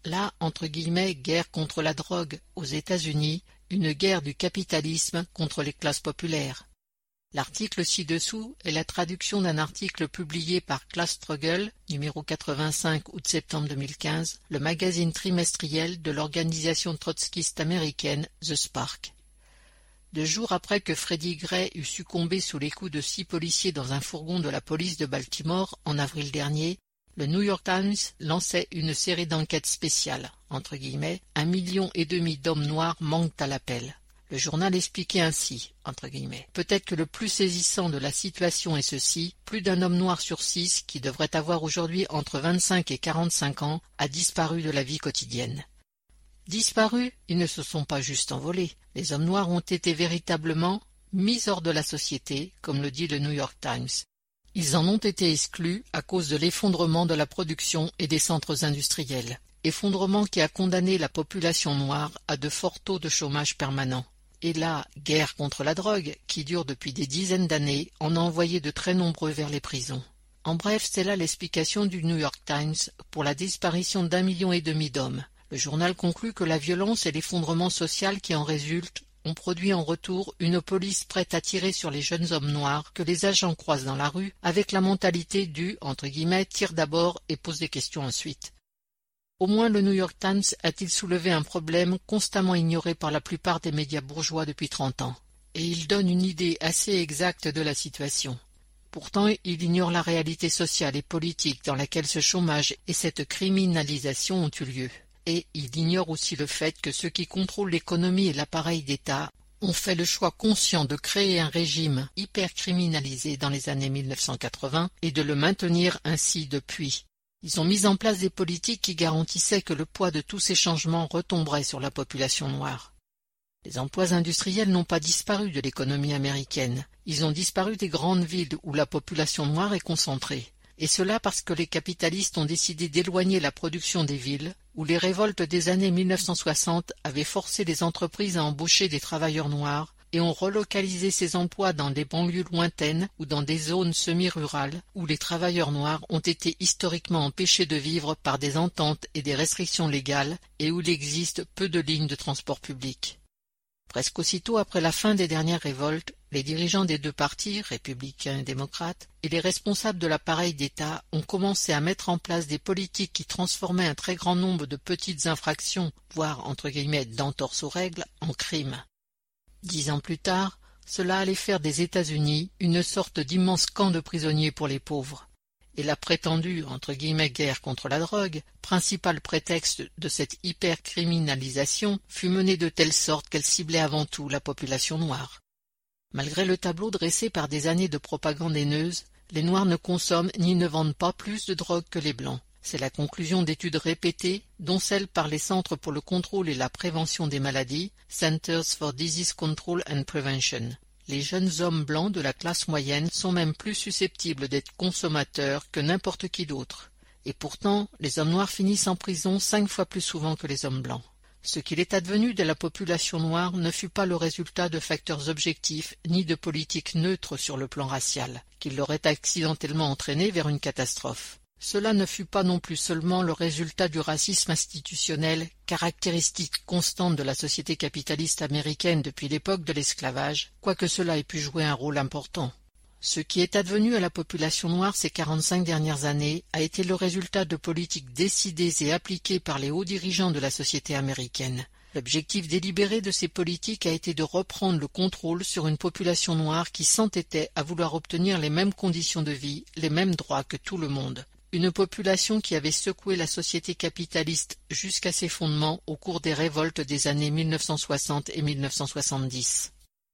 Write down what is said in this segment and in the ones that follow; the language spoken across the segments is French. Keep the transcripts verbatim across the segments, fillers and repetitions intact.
La entre guillemets guerre contre la drogue aux États-Unis, une guerre du capitalisme contre les classes populaires. L'article ci-dessous est la traduction d'un article publié par Class Struggle, numéro quatre-vingt-cinq août-septembre deux mille quinze, le magazine trimestriel de l'organisation trotskiste américaine The Spark. Deux jours après que Freddie Gray eut succombé sous les coups de six policiers dans un fourgon de la police de Baltimore en avril dernier, le New York Times lançait une série d'enquêtes spéciales, entre guillemets, un million et demi d'hommes noirs manquent à l'appel. Le journal expliquait ainsi, entre guillemets, peut-être que le plus saisissant de la situation est ceci, plus d'un homme noir sur six, qui devrait avoir aujourd'hui entre vingt-cinq et quarante-cinq ans, a disparu de la vie quotidienne. Disparus, ils ne se sont pas juste envolés. Les hommes noirs ont été véritablement mis hors de la société, comme le dit le New York Times. Ils en ont été exclus à cause de l'effondrement de la production et des centres industriels, effondrement qui a condamné la population noire à de forts taux de chômage permanent. Et la guerre contre la drogue, qui dure depuis des dizaines d'années, en a envoyé de très nombreux vers les prisons. En bref, c'est là l'explication du New York Times pour la disparition d'un million et demi d'hommes. Le journal conclut que la violence et l'effondrement social qui en résultent ont produit en retour une police prête à tirer sur les jeunes hommes noirs que les agents croisent dans la rue avec la mentalité du, entre guillemets, tire d'abord et pose des questions ensuite. Au moins le New York Times a-t-il soulevé un problème constamment ignoré par la plupart des médias bourgeois depuis trente ans. Et il donne une idée assez exacte de la situation. Pourtant, il ignore la réalité sociale et politique dans laquelle ce chômage et cette criminalisation ont eu lieu. Et il ignore aussi le fait que ceux qui contrôlent l'économie et l'appareil d'État ont fait le choix conscient de créer un régime hyper criminalisé dans les années mille neuf cent quatre-vingts et de le maintenir ainsi depuis. Ils ont mis en place des politiques qui garantissaient que le poids de tous ces changements retomberait sur la population noire. Les emplois industriels n'ont pas disparu de l'économie américaine. Ils ont disparu des grandes villes où la population noire est concentrée. Et cela parce que les capitalistes ont décidé d'éloigner la production des villes, où les révoltes des années mille neuf cent soixante avaient forcé les entreprises à embaucher des travailleurs noirs et ont relocalisé ces emplois dans des banlieues lointaines ou dans des zones semi-rurales où les travailleurs noirs ont été historiquement empêchés de vivre par des ententes et des restrictions légales et où il existe peu de lignes de transport public. Presque aussitôt après la fin des dernières révoltes, les dirigeants des deux partis, républicains et démocrates, et les responsables de l'appareil d'État ont commencé à mettre en place des politiques qui transformaient un très grand nombre de petites infractions, voire entre guillemets d'entorses aux règles, en crimes. Dix ans plus tard, cela allait faire des États-Unis une sorte d'immense camp de prisonniers pour les pauvres. Et la prétendue entre guillemets guerre contre la drogue, principal prétexte de cette hypercriminalisation, fut menée de telle sorte qu'elle ciblait avant tout la population noire. Malgré le tableau dressé par des années de propagande haineuse, les Noirs ne consomment ni ne vendent pas plus de drogue que les Blancs. C'est la conclusion d'études répétées, dont celle par les Centres pour le contrôle et la prévention des maladies, Centers for Disease Control and Prevention. Les jeunes hommes blancs de la classe moyenne sont même plus susceptibles d'être consommateurs que n'importe qui d'autre. Et pourtant, les hommes noirs finissent en prison cinq fois plus souvent que les hommes blancs. Ce qu'il est advenu de la population noire ne fut pas le résultat de facteurs objectifs ni de politiques neutres sur le plan racial, qui l'auraient accidentellement entraîné vers une catastrophe. Cela ne fut pas non plus seulement le résultat du racisme institutionnel, caractéristique constante de la société capitaliste américaine depuis l'époque de l'esclavage, quoique cela ait pu jouer un rôle important. Ce qui est advenu à la population noire ces quarante-cinq dernières années a été le résultat de politiques décidées et appliquées par les hauts dirigeants de la société américaine. L'objectif délibéré de ces politiques a été de reprendre le contrôle sur une population noire qui s'entêtait à vouloir obtenir les mêmes conditions de vie, les mêmes droits que tout le monde. Une population qui avait secoué la société capitaliste jusqu'à ses fondements au cours des révoltes des années mille neuf cent soixante et mille neuf cent soixante-dix.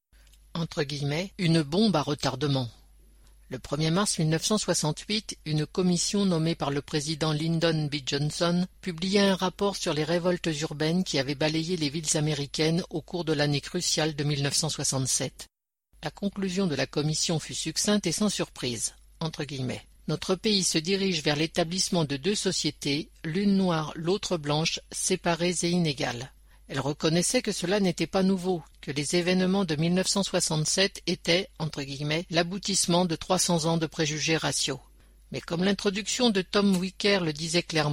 Entre guillemets, une bombe à retardement. Le premier mars mille neuf cent soixante-huit, une commission nommée par le président Lyndon B. Johnson publia un rapport sur les révoltes urbaines qui avaient balayé les villes américaines au cours de l'année cruciale de mille neuf cent soixante-sept. La conclusion de la commission fut succincte et sans surprise. Entre guillemets. Notre pays se dirige vers l'établissement de deux sociétés, l'une noire, l'autre blanche, séparées et inégales. Elle reconnaissait que cela n'était pas nouveau, que les événements de mille neuf cent soixante-sept étaient, entre guillemets, l'aboutissement de trois cents ans de préjugés raciaux. Mais comme l'introduction de Tom Wicker le disait clairement,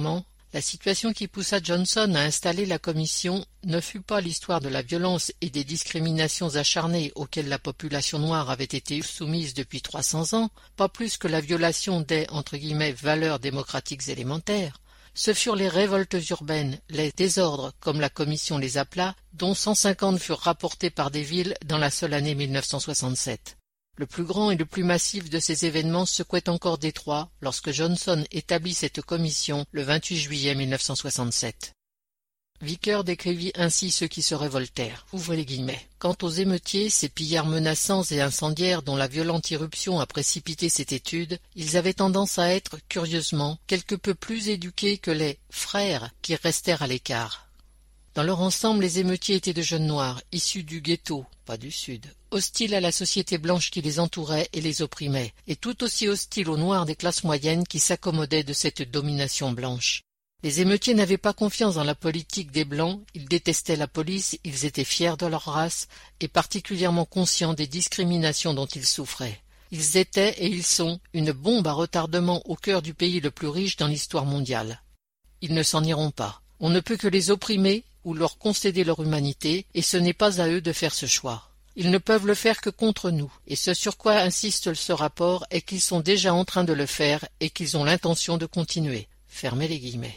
La situation qui poussa Johnson à installer la commission ne fut pas l'histoire de la violence et des discriminations acharnées auxquelles la population noire avait été soumise depuis trois cents ans, pas plus que la violation des entre guillemets, valeurs démocratiques élémentaires. Ce furent les révoltes urbaines, les désordres, comme la commission les appela, dont cent cinquante furent rapportés par des villes dans la seule année mille neuf cent soixante-sept. Le plus grand et le plus massif de ces événements secouait encore Détroit lorsque Johnson établit cette commission le vingt-huit juillet mille neuf cent soixante-sept. Vickers décrivit ainsi ceux qui se révoltèrent. Ouvrez les guillemets. Quant aux émeutiers, ces pillards menaçants et incendiaires dont la violente irruption a précipité cette étude, ils avaient tendance à être, curieusement, quelque peu plus éduqués que les « frères » qui restèrent à l'écart. Dans leur ensemble, les émeutiers étaient de jeunes noirs, issus du ghetto, pas du Sud, hostiles à la société blanche qui les entourait et les opprimait, et tout aussi hostiles aux noirs des classes moyennes qui s'accommodaient de cette domination blanche. Les émeutiers n'avaient pas confiance dans la politique des Blancs, ils détestaient la police, ils étaient fiers de leur race et particulièrement conscients des discriminations dont ils souffraient. Ils étaient, et ils sont, une bombe à retardement au cœur du pays le plus riche dans l'histoire mondiale. Ils ne s'en iront pas. On ne peut que les opprimer ou leur concéder leur humanité, et ce n'est pas à eux de faire ce choix. Ils ne peuvent le faire que contre nous, et ce sur quoi insiste ce rapport est qu'ils sont déjà en train de le faire et qu'ils ont l'intention de continuer. Fermez les guillemets.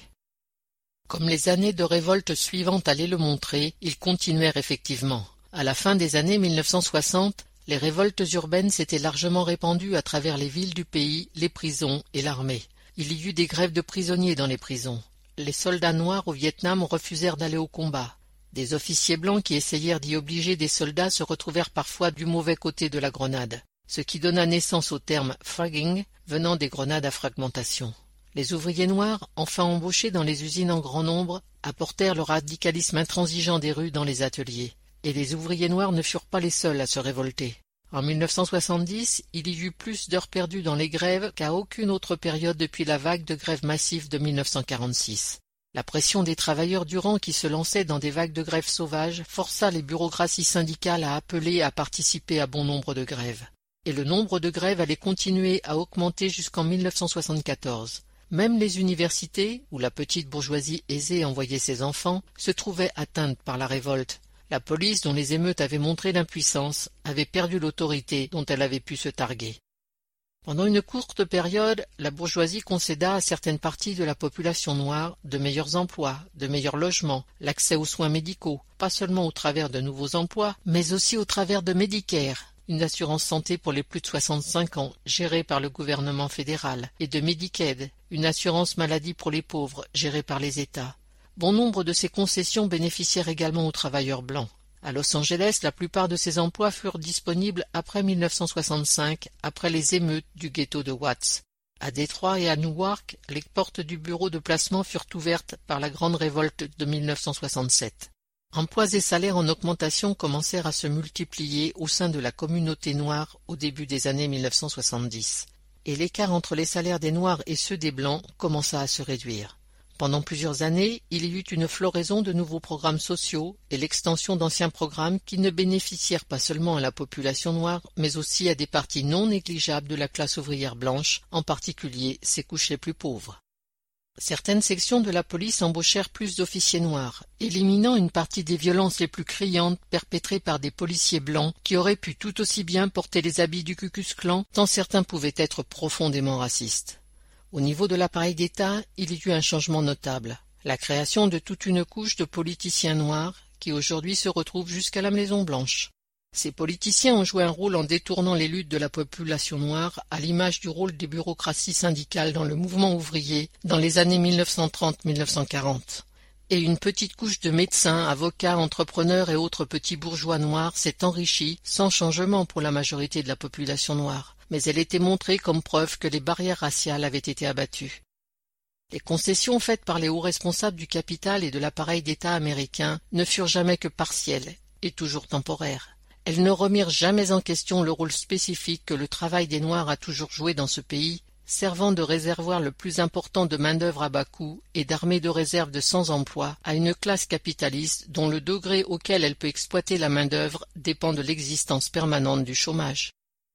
Comme les années de révolte suivantes allaient le montrer, ils continuèrent effectivement. À la fin des années mille neuf cent soixante, les révoltes urbaines s'étaient largement répandues à travers les villes du pays, les prisons et l'armée. Il y eut des grèves de prisonniers dans les prisons. Les soldats noirs au Vietnam refusèrent d'aller au combat. Des officiers blancs qui essayèrent d'y obliger des soldats se retrouvèrent parfois du mauvais côté de la grenade, ce qui donna naissance au terme « fragging » venant des grenades à fragmentation. Les ouvriers noirs, enfin embauchés dans les usines en grand nombre, apportèrent le radicalisme intransigeant des rues dans les ateliers. Et les ouvriers noirs ne furent pas les seuls à se révolter. En mille neuf cent soixante-dix, il y eut plus d'heures perdues dans les grèves qu'à aucune autre période depuis la vague de grèves massives de mille neuf cent quarante-six. La pression des travailleurs du rang qui se lançaient dans des vagues de grèves sauvages força les bureaucraties syndicales à appeler à participer à bon nombre de grèves. Et le nombre de grèves allait continuer à augmenter jusqu'en mille neuf cent soixante-quatorze. Même les universités, où la petite bourgeoisie aisée envoyait ses enfants, se trouvaient atteintes par la révolte. La police, dont les émeutes avaient montré l'impuissance, avait perdu l'autorité dont elle avait pu se targuer. Pendant une courte période, la bourgeoisie concéda à certaines parties de la population noire de meilleurs emplois, de meilleurs logements, l'accès aux soins médicaux, pas seulement au travers de nouveaux emplois, mais aussi au travers de Medicare, une assurance santé pour les plus de soixante-cinq ans, gérée par le gouvernement fédéral, et de Medicaid, une assurance maladie pour les pauvres, gérée par les États. Bon nombre de ces concessions bénéficièrent également aux travailleurs blancs. À Los Angeles, la plupart de ces emplois furent disponibles après mille neuf cent soixante-cinq, après les émeutes du ghetto de Watts. À Détroit et à Newark, les portes du bureau de placement furent ouvertes par la grande révolte de mille neuf cent soixante-sept. Emplois et salaires en augmentation commencèrent à se multiplier au sein de la communauté noire au début des années mille neuf cent soixante-dix. Et l'écart entre les salaires des Noirs et ceux des Blancs commença à se réduire. Pendant plusieurs années, il y eut une floraison de nouveaux programmes sociaux et l'extension d'anciens programmes qui ne bénéficièrent pas seulement à la population noire, mais aussi à des parties non négligeables de la classe ouvrière blanche, en particulier ses couches les plus pauvres. Certaines sections de la police embauchèrent plus d'officiers noirs, éliminant une partie des violences les plus criantes perpétrées par des policiers blancs qui auraient pu tout aussi bien porter les habits du Ku Klux Klan, tant certains pouvaient être profondément racistes. Au niveau de l'appareil d'État, il y eut un changement notable, la création de toute une couche de politiciens noirs qui aujourd'hui se retrouvent jusqu'à la Maison-Blanche. Ces politiciens ont joué un rôle en détournant les luttes de la population noire à l'image du rôle des bureaucraties syndicales dans le mouvement ouvrier dans les années mille neuf cent trente à mille neuf cent quarante. Et une petite couche de médecins, avocats, entrepreneurs et autres petits bourgeois noirs s'est enrichie sans changement pour la majorité de la population noire, mais elle était montrée comme preuve que les barrières raciales avaient été abattues. Les concessions faites par les hauts responsables du capital et de l'appareil d'État américain ne furent jamais que partielles et toujours temporaires. Elles ne remirent jamais en question le rôle spécifique que le travail des Noirs a toujours joué dans ce pays, servant de réservoir le plus important de main-d'œuvre à bas coût et d'armée de réserve de sans-emploi à une classe capitaliste dont le degré auquel elle peut exploiter la main-d'œuvre dépend de l'existence permanente du chômage.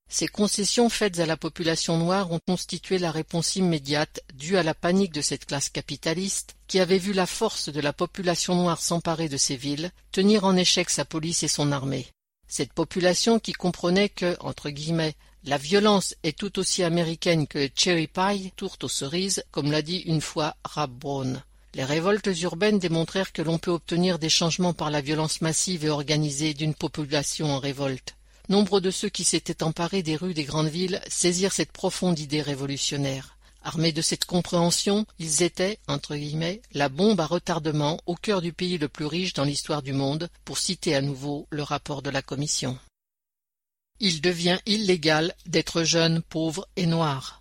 Ces concessions faites à la population noire ont constitué la réponse immédiate due à la panique de cette classe capitaliste qui avait vu la force de la population noire s'emparer de ces villes, tenir en échec sa police et son armée. Cette population qui comprenait que, entre guillemets, la violence est tout aussi américaine que cherry pie, tourte aux cerises, comme l'a dit une fois Rab Brown. Les révoltes urbaines démontrèrent que l'on peut obtenir des changements par la violence massive et organisée d'une population en révolte. Nombre de ceux qui s'étaient emparés des rues des grandes villes saisirent cette profonde idée révolutionnaire. Armés de cette compréhension, ils étaient, entre guillemets, la bombe à retardement au cœur du pays le plus riche dans l'histoire du monde, pour citer à nouveau le rapport de la commission. Il devient illégal d'être jeune, pauvre et noir.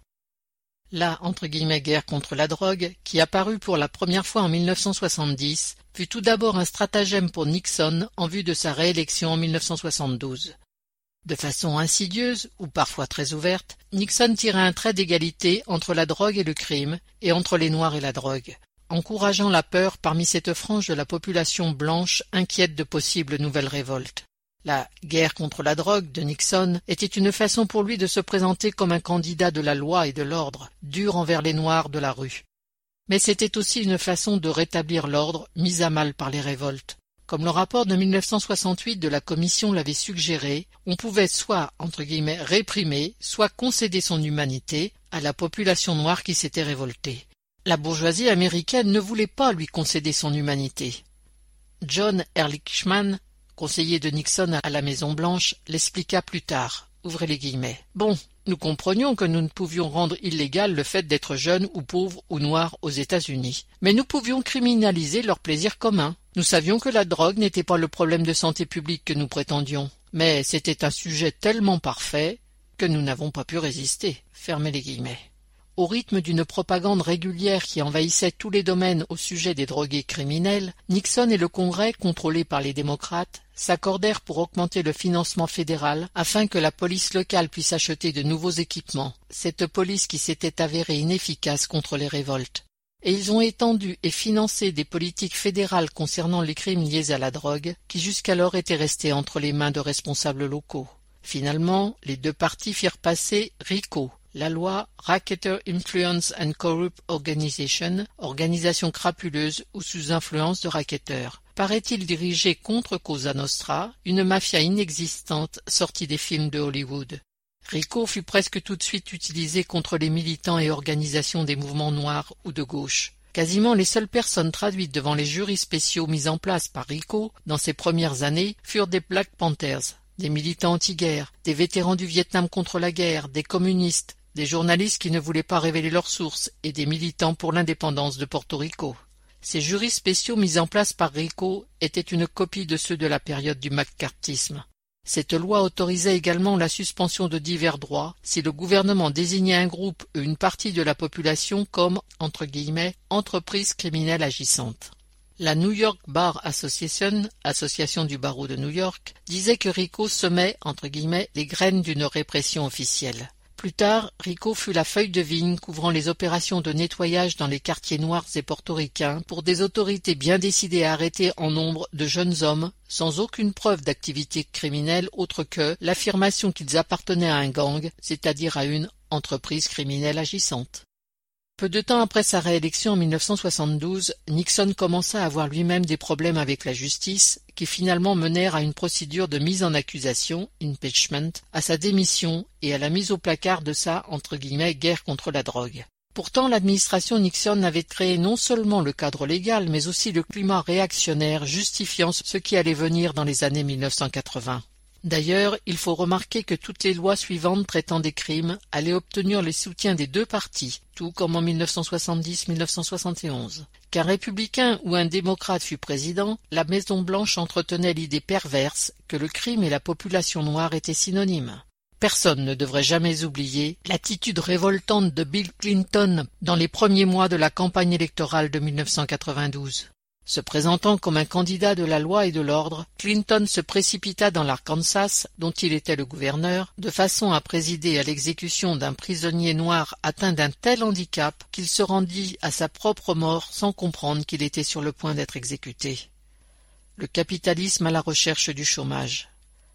La entre guillemets guerre contre la drogue, qui apparut pour la première fois en mille neuf cent soixante-dix, fut tout d'abord un stratagème pour Nixon en vue de sa réélection en mille neuf cent soixante-douze. De façon insidieuse, ou parfois très ouverte, Nixon tira un trait d'égalité entre la drogue et le crime, et entre les Noirs et la drogue, encourageant la peur parmi cette frange de la population blanche inquiète de possibles nouvelles révoltes. La « guerre contre la drogue » de Nixon était une façon pour lui de se présenter comme un candidat de la loi et de l'ordre, dur envers les Noirs de la rue. Mais c'était aussi une façon de rétablir l'ordre mis à mal par les révoltes. Comme le rapport de mille neuf cent soixante-huit de la Commission l'avait suggéré, on pouvait soit, entre guillemets, réprimer, soit concéder son humanité à la population noire qui s'était révoltée. La bourgeoisie américaine ne voulait pas lui concéder son humanité. John Ehrlichman, conseiller de Nixon à la Maison-Blanche, l'expliqua plus tard. Ouvrez les guillemets. Bon, nous comprenions que nous ne pouvions rendre illégal le fait d'être jeune ou pauvre ou noir aux États-Unis, mais nous pouvions criminaliser leur plaisir commun. Nous savions que la drogue n'était pas le problème de santé publique que nous prétendions, mais c'était un sujet tellement parfait que nous n'avons pas pu résister. Fermez les guillemets. Au rythme d'une propagande régulière qui envahissait tous les domaines au sujet des drogués criminels, Nixon et le Congrès, contrôlés par les démocrates, s'accordèrent pour augmenter le financement fédéral afin que la police locale puisse acheter de nouveaux équipements, cette police qui s'était avérée inefficace contre les révoltes. Et ils ont étendu et financé des politiques fédérales concernant les crimes liés à la drogue qui jusqu'alors étaient restés entre les mains de responsables locaux. Finalement, les deux partis firent passer RICO, la loi Racketeer Influence and Corrupt Organization, organisation crapuleuse ou sous influence de racketteurs, paraît-il dirigée contre Cosa Nostra, une mafia inexistante sortie des films de Hollywood. RICO fut presque tout de suite utilisé contre les militants et organisations des mouvements noirs ou de gauche. Quasiment les seules personnes traduites devant les jurys spéciaux mis en place par RICO dans ses premières années furent des Black Panthers, des militants anti-guerre, des vétérans du Vietnam contre la guerre, des communistes, des journalistes qui ne voulaient pas révéler leurs sources et des militants pour l'indépendance de Porto Rico. Ces jurys spéciaux mis en place par RICO étaient une copie de ceux de la période du macartisme. Cette loi autorisait également la suspension de divers droits si le gouvernement désignait un groupe ou une partie de la population comme, entre guillemets, entreprise criminelle agissante. La New York Bar Association, association du barreau de New York, disait que RICO semait, entre guillemets, les graines d'une répression officielle. Plus tard, RICO fut la feuille de vigne couvrant les opérations de nettoyage dans les quartiers noirs et portoricains pour des autorités bien décidées à arrêter en nombre de jeunes hommes sans aucune preuve d'activité criminelle autre que l'affirmation qu'ils appartenaient à un gang, c'est-à-dire à une entreprise criminelle agissante. Peu de temps après sa réélection en mille neuf cent soixante-douze, Nixon commença à avoir lui-même des problèmes avec la justice qui finalement menèrent à une procédure de mise en accusation, impeachment, à sa démission et à la mise au placard de sa entre guillemets, guerre contre la drogue. Pourtant, l'administration Nixon avait créé non seulement le cadre légal, mais aussi le climat réactionnaire justifiant ce qui allait venir dans les années mille neuf cent quatre-vingts. D'ailleurs, il faut remarquer que toutes les lois suivantes traitant des crimes allaient obtenir le soutien des deux partis, tout comme en mille neuf cent soixante-dix mille neuf cent soixante et onze. Qu'un républicain ou un démocrate fût président, la Maison-Blanche entretenait l'idée perverse que le crime et la population noire étaient synonymes. Personne ne devrait jamais oublier l'attitude révoltante de Bill Clinton dans les premiers mois de la campagne électorale de mille neuf cent quatre-vingt-douze. Se présentant comme un candidat de la loi et de l'ordre, Clinton se précipita dans l'Arkansas, dont il était le gouverneur, de façon à présider à l'exécution d'un prisonnier noir atteint d'un tel handicap qu'il se rendit à sa propre mort sans comprendre qu'il était sur le point d'être exécuté. Le capitalisme à la recherche du chômage.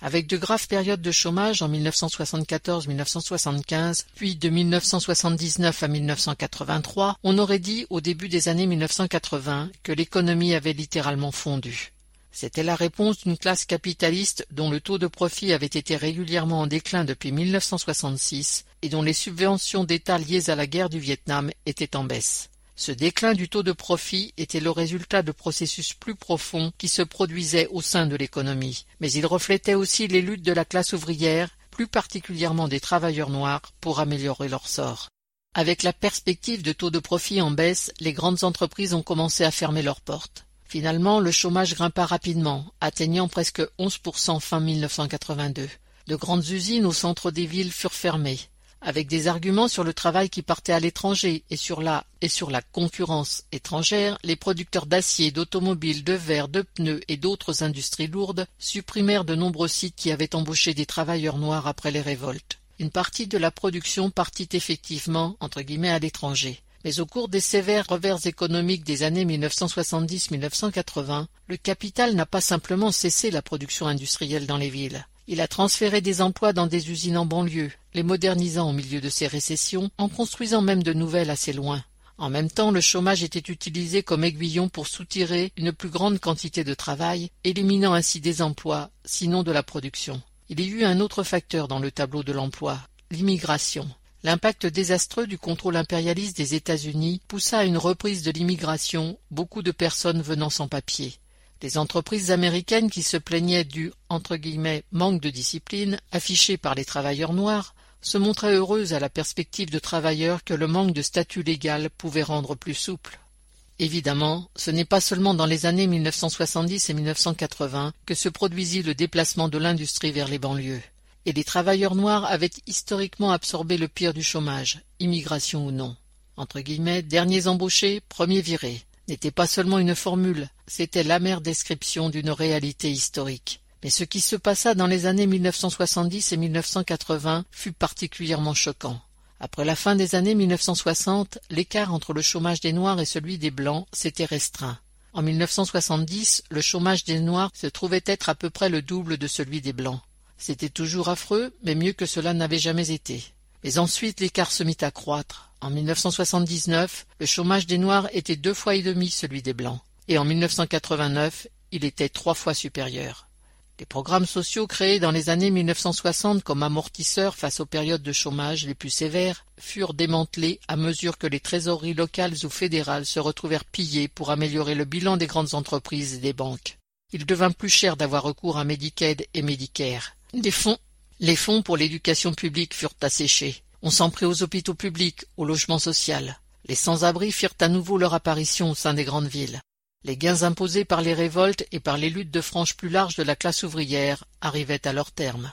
Avec de graves périodes de chômage en mille neuf cent soixante-quatorze à mille neuf cent soixante-quinze, puis de mille neuf cent soixante-dix-neuf à mille neuf cent quatre-vingt-trois, on aurait dit au début des années mille neuf cent quatre-vingts que l'économie avait littéralement fondu. C'était la réponse d'une classe capitaliste dont le taux de profit avait été régulièrement en déclin depuis mille neuf cent soixante-six et dont les subventions d'État liées à la guerre du Vietnam étaient en baisse. Ce déclin du taux de profit était le résultat de processus plus profonds qui se produisaient au sein de l'économie, mais il reflétait aussi les luttes de la classe ouvrière, plus particulièrement des travailleurs noirs, pour améliorer leur sort. Avec la perspective de taux de profit en baisse, les grandes entreprises ont commencé à fermer leurs portes. Finalement, le chômage grimpa rapidement, atteignant presque onze pour cent fin mille neuf cent quatre-vingt-deux. De grandes usines au centre des villes furent fermées. Avec des arguments sur le travail qui partait à l'étranger et sur la et sur la concurrence étrangère, les producteurs d'acier, d'automobiles, de verre, de pneus et d'autres industries lourdes supprimèrent de nombreux sites qui avaient embauché des travailleurs noirs après les révoltes. Une partie de la production partit effectivement entre guillemets à l'étranger. Mais au cours des sévères revers économiques des années mille neuf cent soixante-dix à mille neuf cent quatre-vingts, le capital n'a pas simplement cessé la production industrielle dans les villes. Il a transféré des emplois dans des usines en banlieue, les modernisant au milieu de ces récessions, en construisant même de nouvelles assez loin. En même temps, le chômage était utilisé comme aiguillon pour soutirer une plus grande quantité de travail, éliminant ainsi des emplois, sinon de la production. Il y eut un autre facteur dans le tableau de l'emploi, l'immigration. L'impact désastreux du contrôle impérialiste des États-Unis poussa à une reprise de l'immigration, beaucoup de personnes venant sans papier. Les entreprises américaines qui se plaignaient du entre guillemets, manque de discipline affiché par les travailleurs noirs se montraient heureuses à la perspective de travailleurs que le manque de statut légal pouvait rendre plus souples. Évidemment, ce n'est pas seulement dans les années mille neuf cent soixante-dix et mille neuf cent quatre-vingts que se produisit le déplacement de l'industrie vers les banlieues. Et les travailleurs noirs avaient historiquement absorbé le pire du chômage, immigration ou non. Entre guillemets, derniers embauchés, premiers virés, n'était pas seulement une formule, c'était l'amère description d'une réalité historique. Mais ce qui se passa dans les années mille neuf cent soixante-dix et mille neuf cent quatre-vingts fut particulièrement choquant. Après la fin des années mille neuf cent soixante, l'écart entre le chômage des Noirs et celui des Blancs s'était restreint. En mille neuf cent soixante-dix, le chômage des Noirs se trouvait être à peu près le double de celui des Blancs. C'était toujours affreux, mais mieux que cela n'avait jamais été. Mais ensuite l'écart se mit à croître. En mille neuf cent soixante-dix-neuf, le chômage des Noirs était deux fois et demi celui des Blancs, et en mille neuf cent quatre-vingt-neuf, il était trois fois supérieur. Les programmes sociaux créés dans les années mille neuf cent soixante comme amortisseurs face aux périodes de chômage les plus sévères furent démantelés à mesure que les trésoreries locales ou fédérales se retrouvèrent pillées pour améliorer le bilan des grandes entreprises et des banques. Il devint plus cher d'avoir recours à Medicaid et Medicare. Les fonds, les fonds pour l'éducation publique furent asséchés. On s'en prit aux hôpitaux publics, au logement social. Les sans-abri firent à nouveau leur apparition au sein des grandes villes. Les gains imposés par les révoltes et par les luttes de franges plus larges de la classe ouvrière arrivaient à leur terme.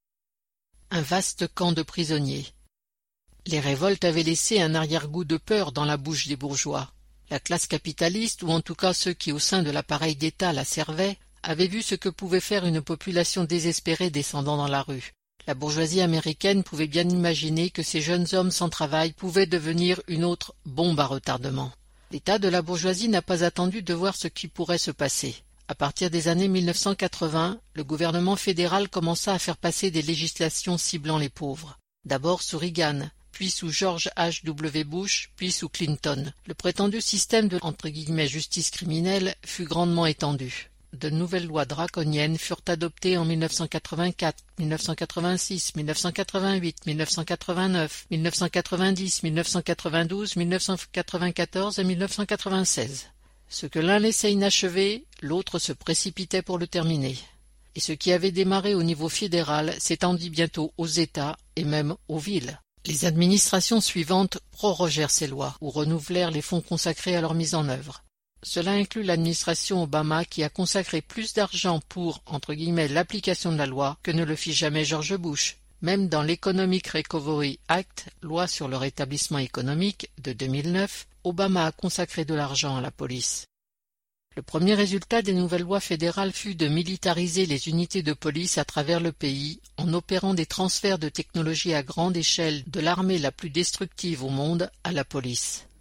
Un vaste camp de prisonniers. Les révoltes avaient laissé un arrière-goût de peur dans la bouche des bourgeois. La classe capitaliste, ou en tout cas ceux qui au sein de l'appareil d'État la servaient, avaient vu ce que pouvait faire une population désespérée descendant dans la rue. La bourgeoisie américaine pouvait bien imaginer que ces jeunes hommes sans travail pouvaient devenir une autre bombe à retardement. L'État de la bourgeoisie n'a pas attendu de voir ce qui pourrait se passer. À partir des années mille neuf cent quatre-vingts, le gouvernement fédéral commença à faire passer des législations ciblant les pauvres. D'abord sous Reagan, puis sous George H W Bush, puis sous Clinton. Le prétendu système de entre guillemets, justice criminelle fut grandement étendu. De nouvelles lois draconiennes furent adoptées en mille neuf cent quatre-vingt-quatre, mille neuf cent quatre-vingt-six, mille neuf cent quatre-vingt-huit, mille neuf cent quatre-vingt-neuf, mille neuf cent quatre-vingt-dix, mille neuf cent quatre-vingt-douze, mille neuf cent quatre-vingt-quatorze et mille neuf cent quatre-vingt-seize. Ce que l'un laissait inachevé, l'autre se précipitait pour le terminer. Et ce qui avait démarré au niveau fédéral s'étendit bientôt aux États et même aux villes. Les administrations suivantes prorogèrent ces lois ou renouvelèrent les fonds consacrés à leur mise en œuvre. Cela inclut l'administration Obama qui a consacré plus d'argent pour, entre guillemets, l'application de la loi que ne le fit jamais George Bush. Même dans l'Economic Recovery Act, loi sur le rétablissement économique de deux mille neuf, Obama a consacré de l'argent à la police. Le premier résultat des nouvelles lois fédérales fut de militariser les unités de police à travers le pays en opérant des transferts de technologie à grande échelle de l'armée la plus destructive au monde à la police.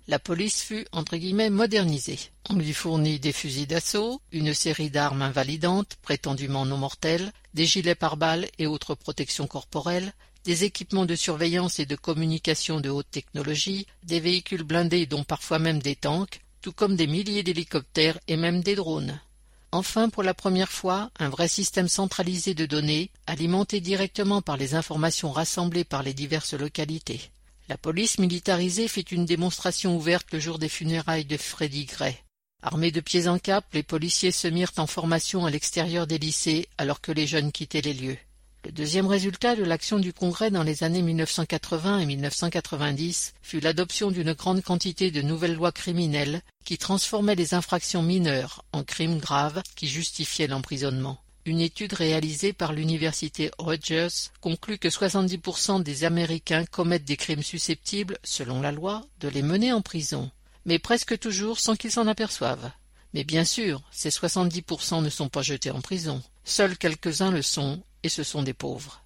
La police fut entre guillemets modernisée. On lui fournit des fusils d'assaut, une série d'armes invalidantes, prétendument non mortelles, des gilets pare-balles et autres protections corporelles, des équipements de surveillance et de communication de haute technologie, des véhicules blindés dont parfois même des tanks, tout comme des milliers d'hélicoptères et même des drones. Enfin, pour la première fois, un vrai système centralisé de données, alimenté directement par les informations rassemblées par les diverses localités. La police militarisée fit une démonstration ouverte le jour des funérailles de Freddie Gray. Armés de pieds en cap, les policiers se mirent en formation à l'extérieur des lycées alors que les jeunes quittaient les lieux. Le deuxième résultat de l'action du Congrès dans les années mille neuf cent quatre-vingts et mille neuf cent quatre-vingt-dix fut l'adoption d'une grande quantité de nouvelles lois criminelles qui transformaient les infractions mineures en crimes graves qui justifiaient l'emprisonnement. Une étude réalisée par l'université Rutgers conclut que soixante-dix pour cent des Américains commettent des crimes susceptibles, selon la loi, de les mener en prison, mais presque toujours sans qu'ils s'en aperçoivent. Mais bien sûr, ces soixante-dix pour cent ne sont pas jetés en prison. Seuls quelques-uns le sont, et ce sont des pauvres.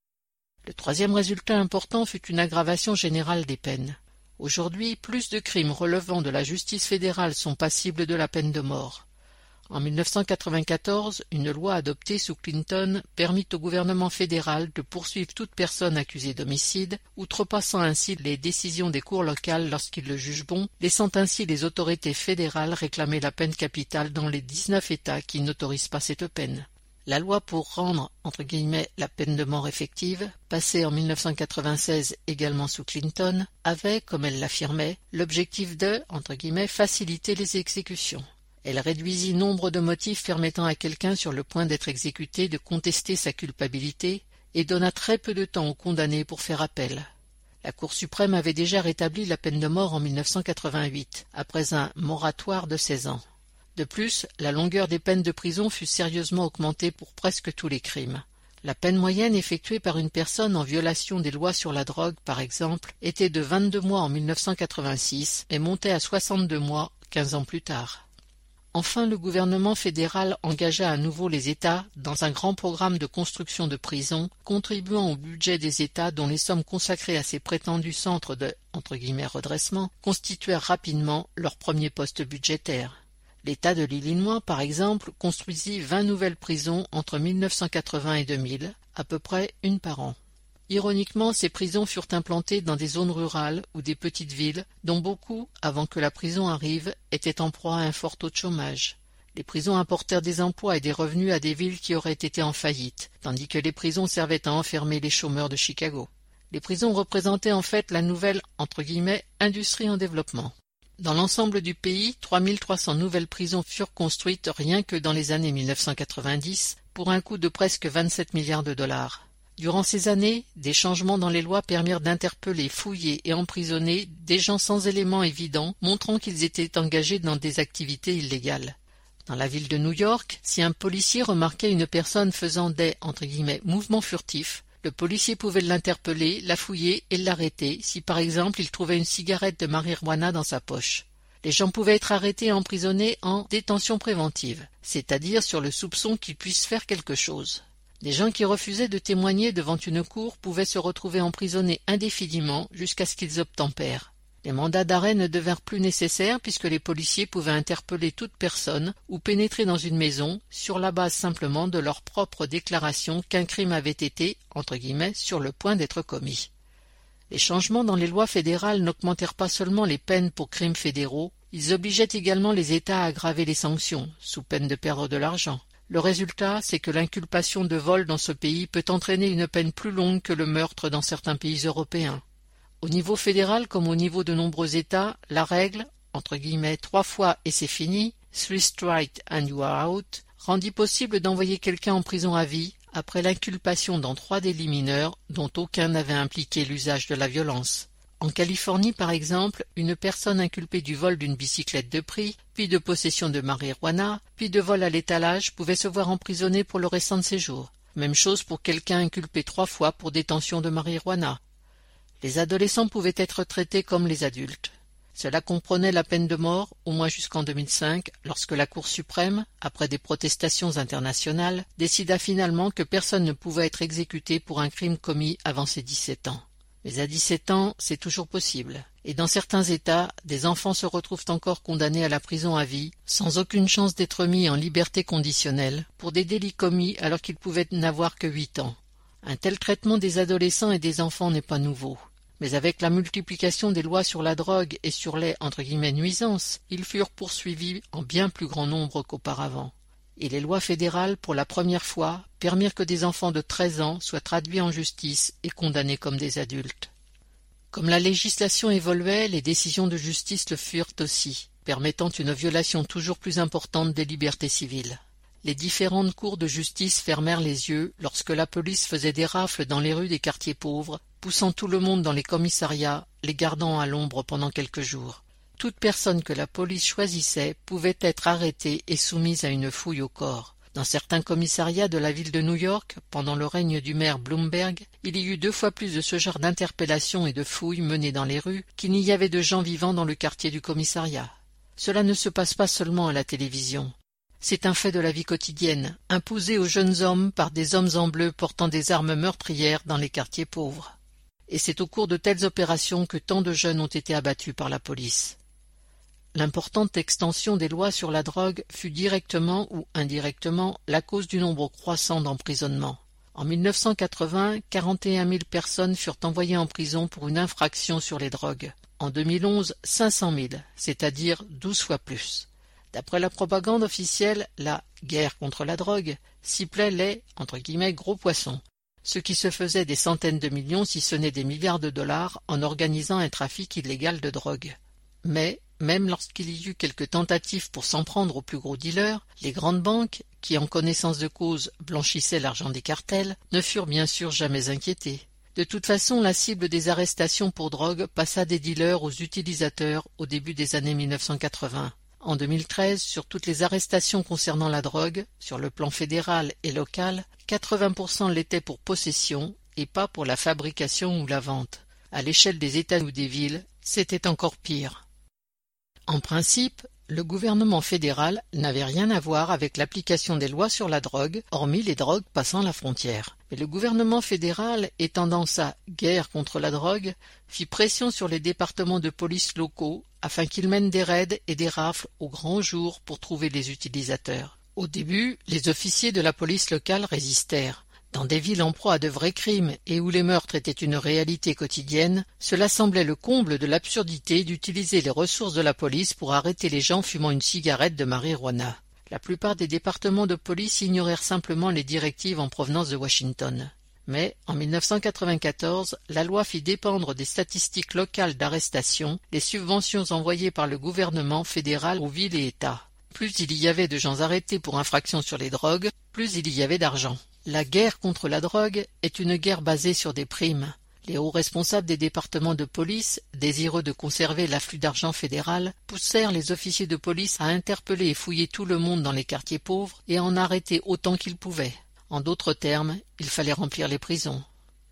Le troisième résultat important fut une aggravation générale des peines. Aujourd'hui, plus de crimes relevant de la justice fédérale sont passibles de la peine de mort. En mille neuf cent quatre-vingt-quatorze, une loi adoptée sous Clinton permit au gouvernement fédéral de poursuivre toute personne accusée d'homicide, outrepassant ainsi les décisions des cours locales lorsqu'ils le jugent bon, laissant ainsi les autorités fédérales réclamer la peine capitale dans les dix-neuf États qui n'autorisent pas cette peine. La loi pour rendre, entre guillemets, la peine de mort effective, passée en mille neuf cent quatre-vingt-seize également sous Clinton, avait, comme elle l'affirmait, l'objectif de, entre guillemets, faciliter les exécutions. Elle réduisit nombre de motifs permettant à quelqu'un sur le point d'être exécuté de contester sa culpabilité et donna très peu de temps aux condamnés pour faire appel. La Cour suprême avait déjà rétabli la peine de mort en mille neuf cent quatre-vingt-huit, après un moratoire de seize ans. De plus, la longueur des peines de prison fut sérieusement augmentée pour presque tous les crimes. La peine moyenne effectuée par une personne en violation des lois sur la drogue, par exemple, était de vingt-deux mois en mille neuf cent quatre-vingt-six et montait à soixante-deux mois quinze ans plus tard. Enfin, le gouvernement fédéral engagea à nouveau les États dans un grand programme de construction de prisons, contribuant au budget des États dont les sommes consacrées à ces prétendus centres de entre guillemets, redressement constituèrent rapidement leur premier poste budgétaire. L'État de l'Illinois, par exemple, construisit vingt nouvelles prisons entre mille neuf cent quatre-vingts et deux mille, à peu près une par an. Ironiquement, ces prisons furent implantées dans des zones rurales ou des petites villes, dont beaucoup, avant que la prison arrive, étaient en proie à un fort taux de chômage. Les prisons apportèrent des emplois et des revenus à des villes qui auraient été en faillite, tandis que les prisons servaient à enfermer les chômeurs de Chicago. Les prisons représentaient en fait la nouvelle, entre guillemets, industrie en développement. Dans l'ensemble du pays, trois mille trois cents nouvelles prisons furent construites rien que dans les années mille neuf cent quatre-vingt-dix, pour un coût de presque vingt-sept milliards de dollars. Durant ces années, des changements dans les lois permirent d'interpeller, fouiller et emprisonner des gens sans éléments évidents montrant qu'ils étaient engagés dans des activités illégales. Dans la ville de New York, si un policier remarquait une personne faisant des entre guillemets, mouvements furtifs, le policier pouvait l'interpeller, la fouiller et l'arrêter si par exemple il trouvait une cigarette de marijuana dans sa poche. Les gens pouvaient être arrêtés et emprisonnés en détention préventive, c'est-à-dire sur le soupçon qu'ils puissent faire quelque chose. Des gens qui refusaient de témoigner devant une cour pouvaient se retrouver emprisonnés indéfiniment jusqu'à ce qu'ils obtempèrent. Les mandats d'arrêt ne devinrent plus nécessaires puisque les policiers pouvaient interpeller toute personne ou pénétrer dans une maison sur la base simplement de leur propre déclaration qu'un crime avait été, entre guillemets, sur le point d'être commis. Les changements dans les lois fédérales n'augmentèrent pas seulement les peines pour crimes fédéraux, ils obligeaient également les États à aggraver les sanctions, sous peine de perdre de l'argent. Le résultat, c'est que l'inculpation de vol dans ce pays peut entraîner une peine plus longue que le meurtre dans certains pays européens. Au niveau fédéral comme au niveau de nombreux États, la règle, entre guillemets, trois fois et c'est fini, three strikes and you are out, rendit possible d'envoyer quelqu'un en prison à vie après l'inculpation dans trois délits mineurs dont aucun n'avait impliqué l'usage de la violence. En Californie, par exemple, une personne inculpée du vol d'une bicyclette de prix, puis de possession de marijuana, puis de vol à l'étalage pouvait se voir emprisonné pour le restant de ses jours. Même chose pour quelqu'un inculpé trois fois pour détention de marijuana. Les adolescents pouvaient être traités comme les adultes. Cela comprenait la peine de mort, au moins jusqu'en deux mille cinq, lorsque la Cour suprême, après des protestations internationales, décida finalement que personne ne pouvait être exécuté pour un crime commis avant ses dix-sept ans. Mais à dix-sept ans, c'est toujours possible. Et dans certains États, des enfants se retrouvent encore condamnés à la prison à vie, sans aucune chance d'être mis en liberté conditionnelle, pour des délits commis alors qu'ils pouvaient n'avoir que huit ans. Un tel traitement des adolescents et des enfants n'est pas nouveau. Mais avec la multiplication des lois sur la drogue et sur les entre guillemets nuisances, ils furent poursuivis en bien plus grand nombre qu'auparavant. Et les lois fédérales, pour la première fois, permirent que des enfants de treize ans soient traduits en justice et condamnés comme des adultes. Comme la législation évoluait, les décisions de justice le furent aussi, permettant une violation toujours plus importante des libertés civiles. Les différentes cours de justice fermèrent les yeux lorsque la police faisait des rafles dans les rues des quartiers pauvres, poussant tout le monde dans les commissariats, les gardant à l'ombre pendant quelques jours. Toute personne que la police choisissait pouvait être arrêtée et soumise à une fouille au corps. Dans certains commissariats de la ville de New York, pendant le règne du maire Bloomberg, il y eut deux fois plus de ce genre d'interpellations et de fouilles menées dans les rues qu'il n'y avait de gens vivants dans le quartier du commissariat. Cela ne se passe pas seulement à la télévision. C'est un fait de la vie quotidienne, imposé aux jeunes hommes par des hommes en bleu portant des armes meurtrières dans les quartiers pauvres. Et c'est au cours de telles opérations que tant de jeunes ont été abattus par la police. L'importante extension des lois sur la drogue fut directement ou indirectement la cause du nombre croissant d'emprisonnements. En mille neuf cent quatre-vingts, quarante et un mille personnes furent envoyées en prison pour une infraction sur les drogues. En deux mille onze, cinq cent mille, c'est-à-dire douze fois plus. D'après la propagande officielle, la « guerre contre la drogue » ciblait les entre guillemets, « gros poissons », ceux qui se faisaient des centaines de millions si ce n'est des milliards de dollars en organisant un trafic illégal de drogue. Mais même lorsqu'il y eut quelques tentatives pour s'en prendre aux plus gros dealers, les grandes banques, qui en connaissance de cause blanchissaient l'argent des cartels, ne furent bien sûr jamais inquiétées. De toute façon, la cible des arrestations pour drogue passa des dealers aux utilisateurs au début des années mille neuf cent quatre-vingts. En deux mille treize, sur toutes les arrestations concernant la drogue, sur le plan fédéral et local, quatre-vingts pour cent l'étaient pour possession et pas pour la fabrication ou la vente. À l'échelle des États ou des villes, c'était encore pire. En principe, le gouvernement fédéral n'avait rien à voir avec l'application des lois sur la drogue, hormis les drogues passant la frontière. Mais le gouvernement fédéral, étendant sa « guerre contre la drogue », fit pression sur les départements de police locaux afin qu'ils mènent des raids et des rafles au grand jour pour trouver les utilisateurs. Au début, les officiers de la police locale résistèrent. Dans des villes en proie à de vrais crimes et où les meurtres étaient une réalité quotidienne, cela semblait le comble de l'absurdité d'utiliser les ressources de la police pour arrêter les gens fumant une cigarette de marijuana. La plupart des départements de police ignorèrent simplement les directives en provenance de Washington. Mais, en mille neuf cent quatre-vingt-quatorze, la loi fit dépendre des statistiques locales d'arrestation les subventions envoyées par le gouvernement fédéral aux villes et États. Plus il y avait de gens arrêtés pour infraction sur les drogues, plus il y avait d'argent. La guerre contre la drogue est une guerre basée sur des primes. Les hauts responsables des départements de police, désireux de conserver l'afflux d'argent fédéral, poussèrent les officiers de police à interpeller et fouiller tout le monde dans les quartiers pauvres et à en arrêter autant qu'ils pouvaient. En d'autres termes, il fallait remplir les prisons.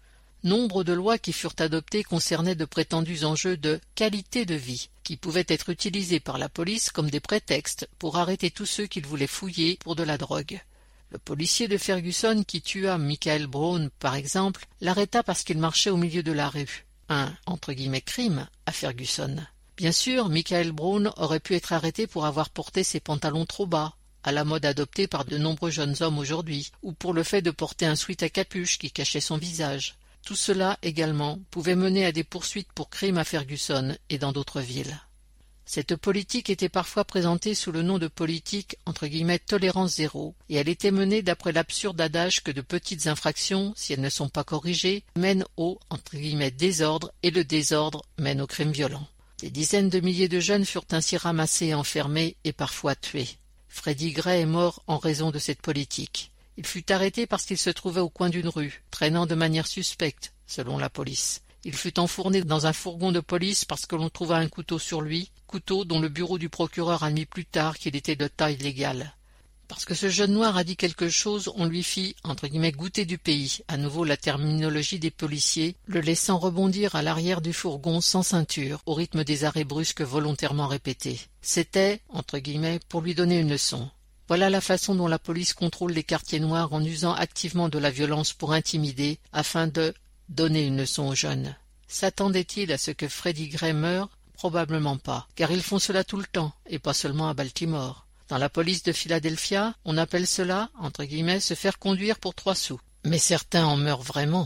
Nombre de lois qui furent adoptées concernaient de prétendus enjeux de qualité de vie, qui pouvaient être utilisés par la police comme des prétextes pour arrêter tous ceux qu'ils voulaient fouiller pour de la drogue. Le policier de Ferguson qui tua Michael Brown, par exemple, l'arrêta parce qu'il marchait au milieu de la rue. Un entre guillemets, crime à Ferguson. Bien sûr, Michael Brown aurait pu être arrêté pour avoir porté ses pantalons trop bas, à la mode adoptée par de nombreux jeunes hommes aujourd'hui, ou pour le fait de porter un sweat à capuche qui cachait son visage. Tout cela, également, pouvait mener à des poursuites pour crimes à Ferguson et dans d'autres villes. Cette politique était parfois présentée sous le nom de politique entre guillemets tolérance zéro, et elle était menée d'après l'absurde adage que de petites infractions, si elles ne sont pas corrigées, mènent au entre guillemets désordre, et le désordre mène au crime violent. Des dizaines de milliers de jeunes furent ainsi ramassés et enfermés et parfois tués. Freddie Gray est mort en raison de cette politique. Il fut arrêté parce qu'il se trouvait au coin d'une rue, traînant de manière suspecte, selon la police. Il fut enfourné dans un fourgon de police parce que l'on trouva un couteau sur lui, couteau dont le bureau du procureur admit plus tard qu'il était de taille légale. Parce que ce jeune noir a dit quelque chose, on lui fit, entre guillemets, goûter du pays, à nouveau la terminologie des policiers, le laissant rebondir à l'arrière du fourgon sans ceinture, au rythme des arrêts brusques volontairement répétés. C'était, entre guillemets, pour lui donner une leçon. Voilà la façon dont la police contrôle les quartiers noirs en usant activement de la violence pour intimider, afin de donner une leçon aux jeunes. S'attendait-il à ce que Freddie Gray meure? Probablement pas, car ils font cela tout le temps, et pas seulement à Baltimore. Dans la police de Philadelphia, on appelle cela, entre guillemets, se faire conduire pour trois sous. Mais certains en meurent vraiment.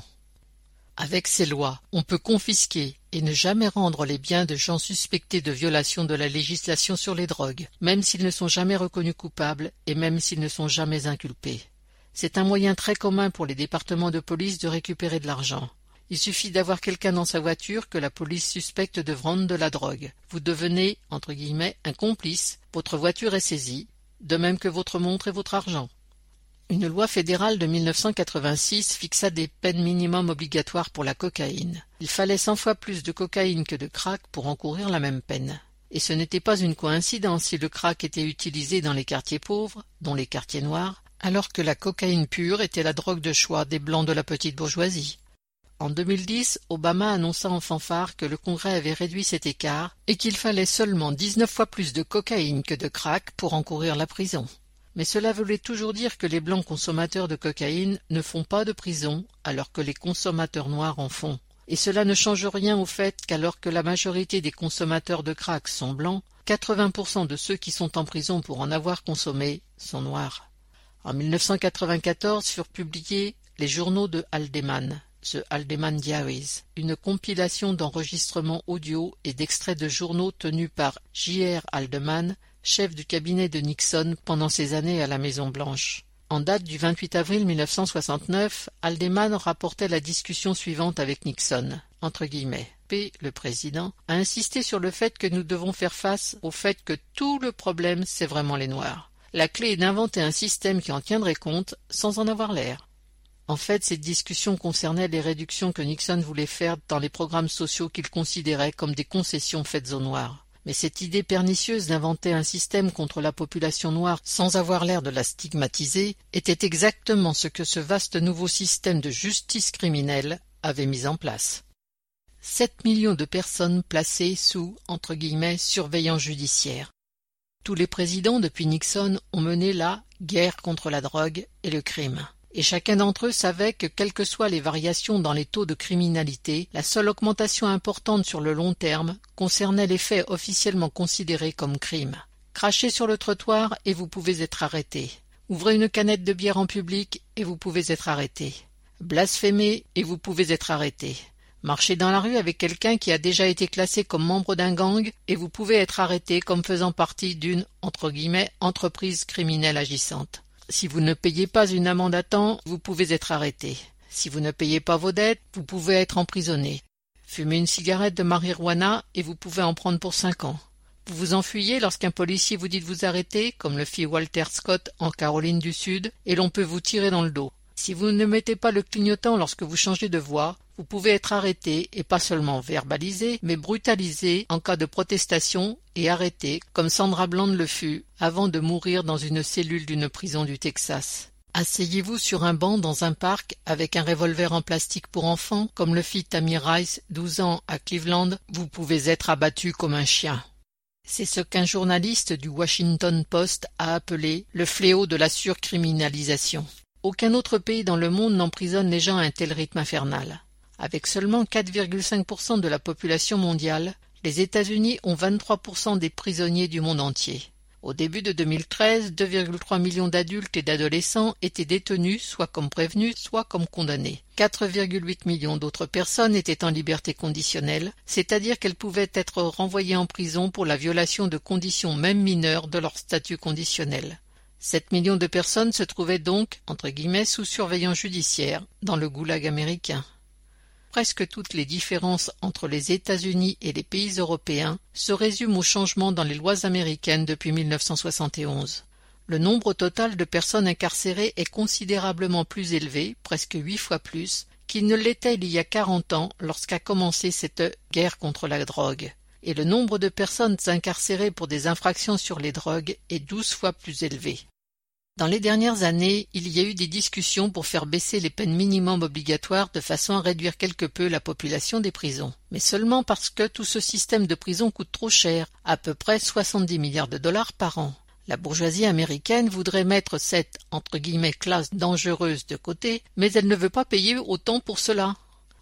Avec ces lois, on peut confisquer et ne jamais rendre les biens de gens suspectés de violation de la législation sur les drogues, même s'ils ne sont jamais reconnus coupables et même s'ils ne sont jamais inculpés. C'est un moyen très commun pour les départements de police de récupérer de l'argent. Il suffit d'avoir quelqu'un dans sa voiture que la police suspecte de vendre de la drogue. Vous devenez, entre guillemets, un complice, votre voiture est saisie, de même que votre montre et votre argent. Une loi fédérale de mille neuf cent quatre-vingt-six fixa des peines minimum obligatoires pour la cocaïne. Il fallait cent fois plus de cocaïne que de crack pour encourir la même peine. Et ce n'était pas une coïncidence si le crack était utilisé dans les quartiers pauvres, dont les quartiers noirs, alors que la cocaïne pure était la drogue de choix des blancs de la petite bourgeoisie. En deux mille dix, Obama annonça en fanfare que le Congrès avait réduit cet écart et qu'il fallait seulement dix-neuf fois plus de cocaïne que de crack pour encourir la prison. Mais cela voulait toujours dire que les blancs consommateurs de cocaïne ne font pas de prison alors que les consommateurs noirs en font. Et cela ne change rien au fait qu'alors que la majorité des consommateurs de crack sont blancs, quatre-vingts pour cent de ceux qui sont en prison pour en avoir consommé sont noirs. En mille neuf cent quatre-vingt-quatorze furent publiés les journaux de Haldeman, The Haldeman Diaries, une compilation d'enregistrements audio et d'extraits de journaux tenus par J R Haldeman, chef du cabinet de Nixon pendant ses années à la Maison-Blanche. En date du vingt-huit avril mille neuf cent soixante-neuf, Haldeman rapportait la discussion suivante avec Nixon, entre guillemets. P, le président, a insisté sur le fait que nous devons faire face au fait que tout le problème, c'est vraiment les Noirs. La clé est d'inventer un système qui en tiendrait compte sans en avoir l'air. En fait, cette discussion concernait les réductions que Nixon voulait faire dans les programmes sociaux qu'il considérait comme des concessions faites aux Noirs. Mais cette idée pernicieuse d'inventer un système contre la population noire sans avoir l'air de la stigmatiser était exactement ce que ce vaste nouveau système de justice criminelle avait mis en place. Sept millions de personnes placées sous, entre guillemets, surveillance judiciaire. Tous les présidents depuis Nixon ont mené la guerre contre la drogue et le crime. Et chacun d'entre eux savait que, quelles que soient les variations dans les taux de criminalité, la seule augmentation importante sur le long terme concernait les faits officiellement considérés comme crimes. Crachez sur le trottoir et vous pouvez être arrêté. Ouvrez une canette de bière en public et vous pouvez être arrêté. Blasphémer et vous pouvez être arrêté. Marchez dans la rue avec quelqu'un qui a déjà été classé comme membre d'un gang et vous pouvez être arrêté comme faisant partie d'une, entre guillemets, entreprise criminelle agissante. Si vous ne payez pas une amende à temps, vous pouvez être arrêté. Si vous ne payez pas vos dettes, vous pouvez être emprisonné. Fumez une cigarette de marijuana et vous pouvez en prendre pour cinq ans. Vous vous enfuyez lorsqu'un policier vous dit de vous arrêter, comme le fit Walter Scott en Caroline du Sud, et l'on peut vous tirer dans le dos. Si vous ne mettez pas le clignotant lorsque vous changez de voie, vous pouvez être arrêté et pas seulement verbalisé, mais brutalisé en cas de protestation et arrêté, comme Sandra Bland le fut, avant de mourir dans une cellule d'une prison du Texas. Asseyez-vous sur un banc dans un parc avec un revolver en plastique pour enfants, comme le fit Tamir Rice, douze ans, à Cleveland, vous pouvez être abattu comme un chien. C'est ce qu'un journaliste du Washington Post a appelé le fléau de la surcriminalisation. Aucun autre pays dans le monde n'emprisonne les gens à un tel rythme infernal. Avec seulement quatre virgule cinq pour cent de la population mondiale, les États-Unis ont vingt-trois pour cent des prisonniers du monde entier. Au début de deux mille treize, deux virgule trois millions d'adultes et d'adolescents étaient détenus, soit comme prévenus, soit comme condamnés. quatre virgule huit millions d'autres personnes étaient en liberté conditionnelle, c'est-à-dire qu'elles pouvaient être renvoyées en prison pour la violation de conditions même mineures de leur statut conditionnel. sept millions de personnes se trouvaient donc, entre guillemets, sous surveillance judiciaire, dans le goulag américain. Presque toutes les différences entre les États-Unis et les pays européens se résument au changement dans les lois américaines depuis mille neuf cent soixante et onze. Le nombre total de personnes incarcérées est considérablement plus élevé, presque huit fois plus, qu'il ne l'était il y a quarante ans lorsqu'a commencé cette guerre contre la drogue. Et le nombre de personnes incarcérées pour des infractions sur les drogues est douze fois plus élevé. Dans les dernières années, il y a eu des discussions pour faire baisser les peines minimum obligatoires de façon à réduire quelque peu la population des prisons. Mais seulement parce que tout ce système de prison coûte trop cher, à peu près soixante-dix milliards de dollars par an. La bourgeoisie américaine voudrait mettre cette, entre guillemets, classe dangereuse de côté, mais elle ne veut pas payer autant pour cela.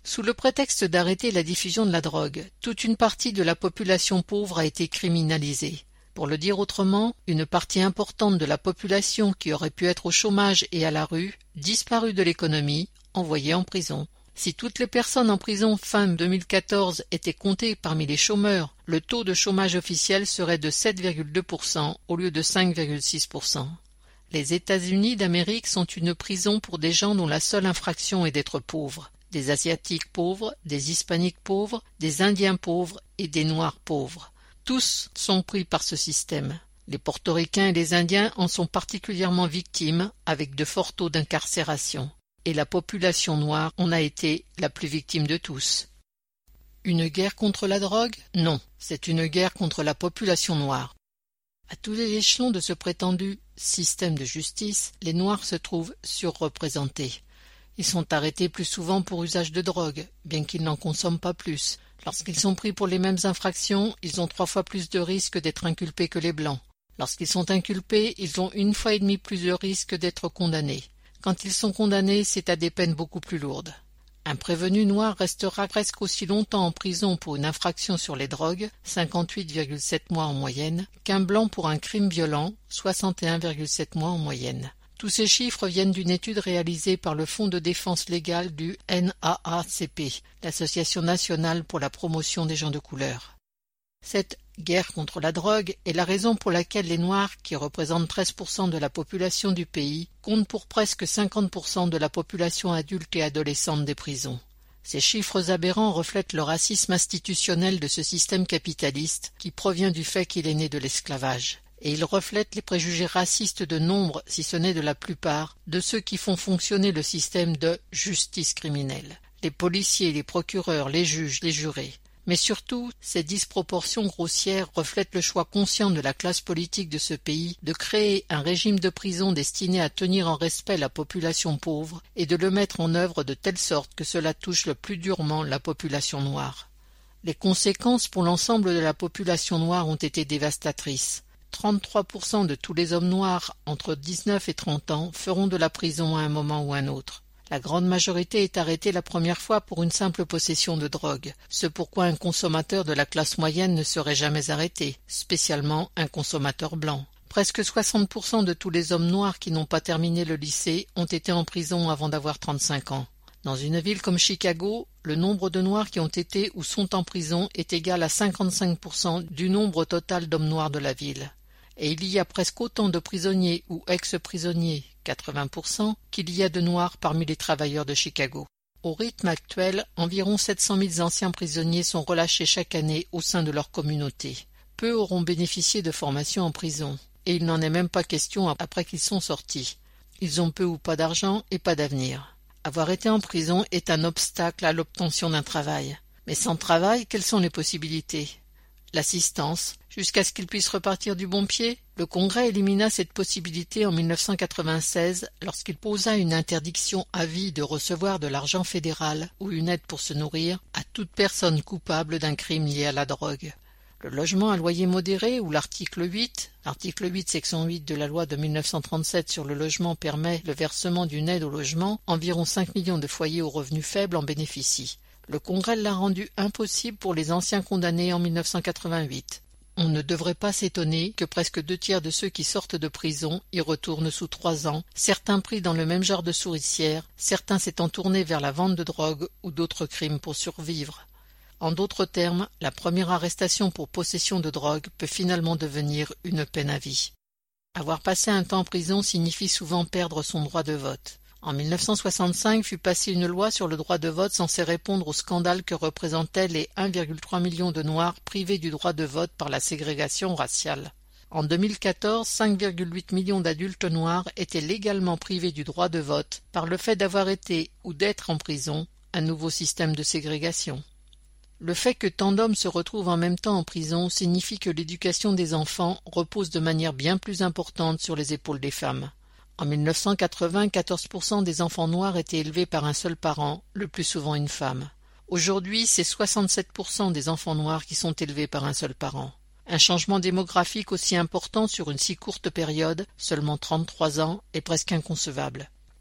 Sous le prétexte d'arrêter la diffusion de la drogue, toute une partie de la population pauvre a été criminalisée. Pour le dire autrement, une partie importante de la population qui aurait pu être au chômage et à la rue, disparue de l'économie, envoyée en prison. Si toutes les personnes en prison fin deux mille quatorze étaient comptées parmi les chômeurs, le taux de chômage officiel serait de sept virgule deux pour cent au lieu de cinq virgule six pour cent. Les États-Unis d'Amérique sont une prison pour des gens dont la seule infraction est d'être pauvres. Des Asiatiques pauvres, des Hispaniques pauvres, des Indiens pauvres et des Noirs pauvres. Tous sont pris par ce système. Les Portoricains et les Indiens en sont particulièrement victimes, avec de forts taux d'incarcération. Et la population noire en a été la plus victime de tous. Une guerre contre la drogue? Non, c'est une guerre contre la population noire. À tous les échelons de ce prétendu système de justice, les Noirs se trouvent surreprésentés. Ils sont arrêtés plus souvent pour usage de drogue, bien qu'ils n'en consomment pas plus. Lorsqu'ils sont pris pour les mêmes infractions, ils ont trois fois plus de risques d'être inculpés que les Blancs. Lorsqu'ils sont inculpés, ils ont une fois et demie plus de risques d'être condamnés. Quand ils sont condamnés, c'est à des peines beaucoup plus lourdes. Un prévenu noir restera presque aussi longtemps en prison pour une infraction sur les drogues, cinquante-huit virgule sept mois en moyenne, qu'un blanc pour un crime violent, soixante et un virgule sept mois en moyenne. Tous ces chiffres viennent d'une étude réalisée par le Fonds de défense légale du N A A C P, l'Association nationale pour la promotion des gens de couleur. Cette guerre contre la drogue est la raison pour laquelle les Noirs, qui représentent treize pour cent de la population du pays, comptent pour presque cinquante pour cent de la population adulte et adolescente des prisons. Ces chiffres aberrants reflètent le racisme institutionnel de ce système capitaliste qui provient du fait qu'il est né de l'esclavage. Et ils reflètent les préjugés racistes de nombre, si ce n'est de la plupart, de ceux qui font fonctionner le système de justice criminelle. Les policiers, les procureurs, les juges, les jurés. Mais surtout, ces disproportions grossières reflètent le choix conscient de la classe politique de ce pays de créer un régime de prison destiné à tenir en respect la population pauvre et de le mettre en œuvre de telle sorte que cela touche le plus durement la population noire. Les conséquences pour l'ensemble de la population noire ont été dévastatrices. trente-trois pour cent de tous les hommes noirs entre dix-neuf et trente ans feront de la prison à un moment ou un autre. La grande majorité est arrêtée la première fois pour une simple possession de drogue, ce pourquoi un consommateur de la classe moyenne ne serait jamais arrêté, spécialement un consommateur blanc. Presque soixante pour cent de tous les hommes noirs qui n'ont pas terminé le lycée ont été en prison avant d'avoir trente-cinq ans. Dans une ville comme Chicago, le nombre de Noirs qui ont été ou sont en prison est égal à cinquante-cinq pour cent du nombre total d'hommes noirs de la ville. Et il y a presque autant de prisonniers ou ex-prisonniers, quatre-vingts pour cent, qu'il y a de Noirs parmi les travailleurs de Chicago. Au rythme actuel, environ sept cent mille anciens prisonniers sont relâchés chaque année au sein de leur communauté. Peu auront bénéficié de formation en prison, et il n'en est même pas question après qu'ils sont sortis. Ils ont peu ou pas d'argent et pas d'avenir. Avoir été en prison est un obstacle à l'obtention d'un travail. Mais sans travail, quelles sont les possibilités ? L'assistance, jusqu'à ce qu'ils puissent repartir du bon pied. Le Congrès élimina cette possibilité en mille neuf cent quatre-vingt-seize lorsqu'il posa une interdiction à vie de recevoir de l'argent fédéral ou une aide pour se nourrir à toute personne coupable d'un crime lié à la drogue. Le logement à loyer modéré ou l'article huit, article huit section huit de la loi de mille neuf cent trente-sept sur le logement permet le versement d'une aide au logement, environ cinq millions de foyers aux revenus faibles en bénéficient. Le Congrès l'a rendu impossible pour les anciens condamnés en mille neuf cent quatre-vingt-huit. On ne devrait pas s'étonner que presque deux tiers de ceux qui sortent de prison y retournent sous trois ans, certains pris dans le même genre de souricière, certains s'étant tournés vers la vente de drogue ou d'autres crimes pour survivre. En d'autres termes, la première arrestation pour possession de drogue peut finalement devenir une peine à vie. Avoir passé un temps en prison signifie souvent perdre son droit de vote. En mille neuf cent soixante-cinq fut passée une loi sur le droit de vote censée répondre au scandale que représentaient les un virgule trois million de Noirs privés du droit de vote par la ségrégation raciale. En deux mille quatorze, cinq virgule huit millions d'adultes noirs étaient légalement privés du droit de vote par le fait d'avoir été ou d'être en prison, un nouveau système de ségrégation. Le fait que tant d'hommes se retrouvent en même temps en prison signifie que l'éducation des enfants repose de manière bien plus importante sur les épaules des femmes. En mille neuf cent quatre-vingts, quatorze pour cent des enfants noirs étaient élevés par un seul parent, le plus souvent une femme. Aujourd'hui, c'est soixante-sept pour cent des enfants noirs qui sont élevés par un seul parent. Un changement démographique aussi important sur une si courte période, seulement trente-trois ans, est presque inconcevable.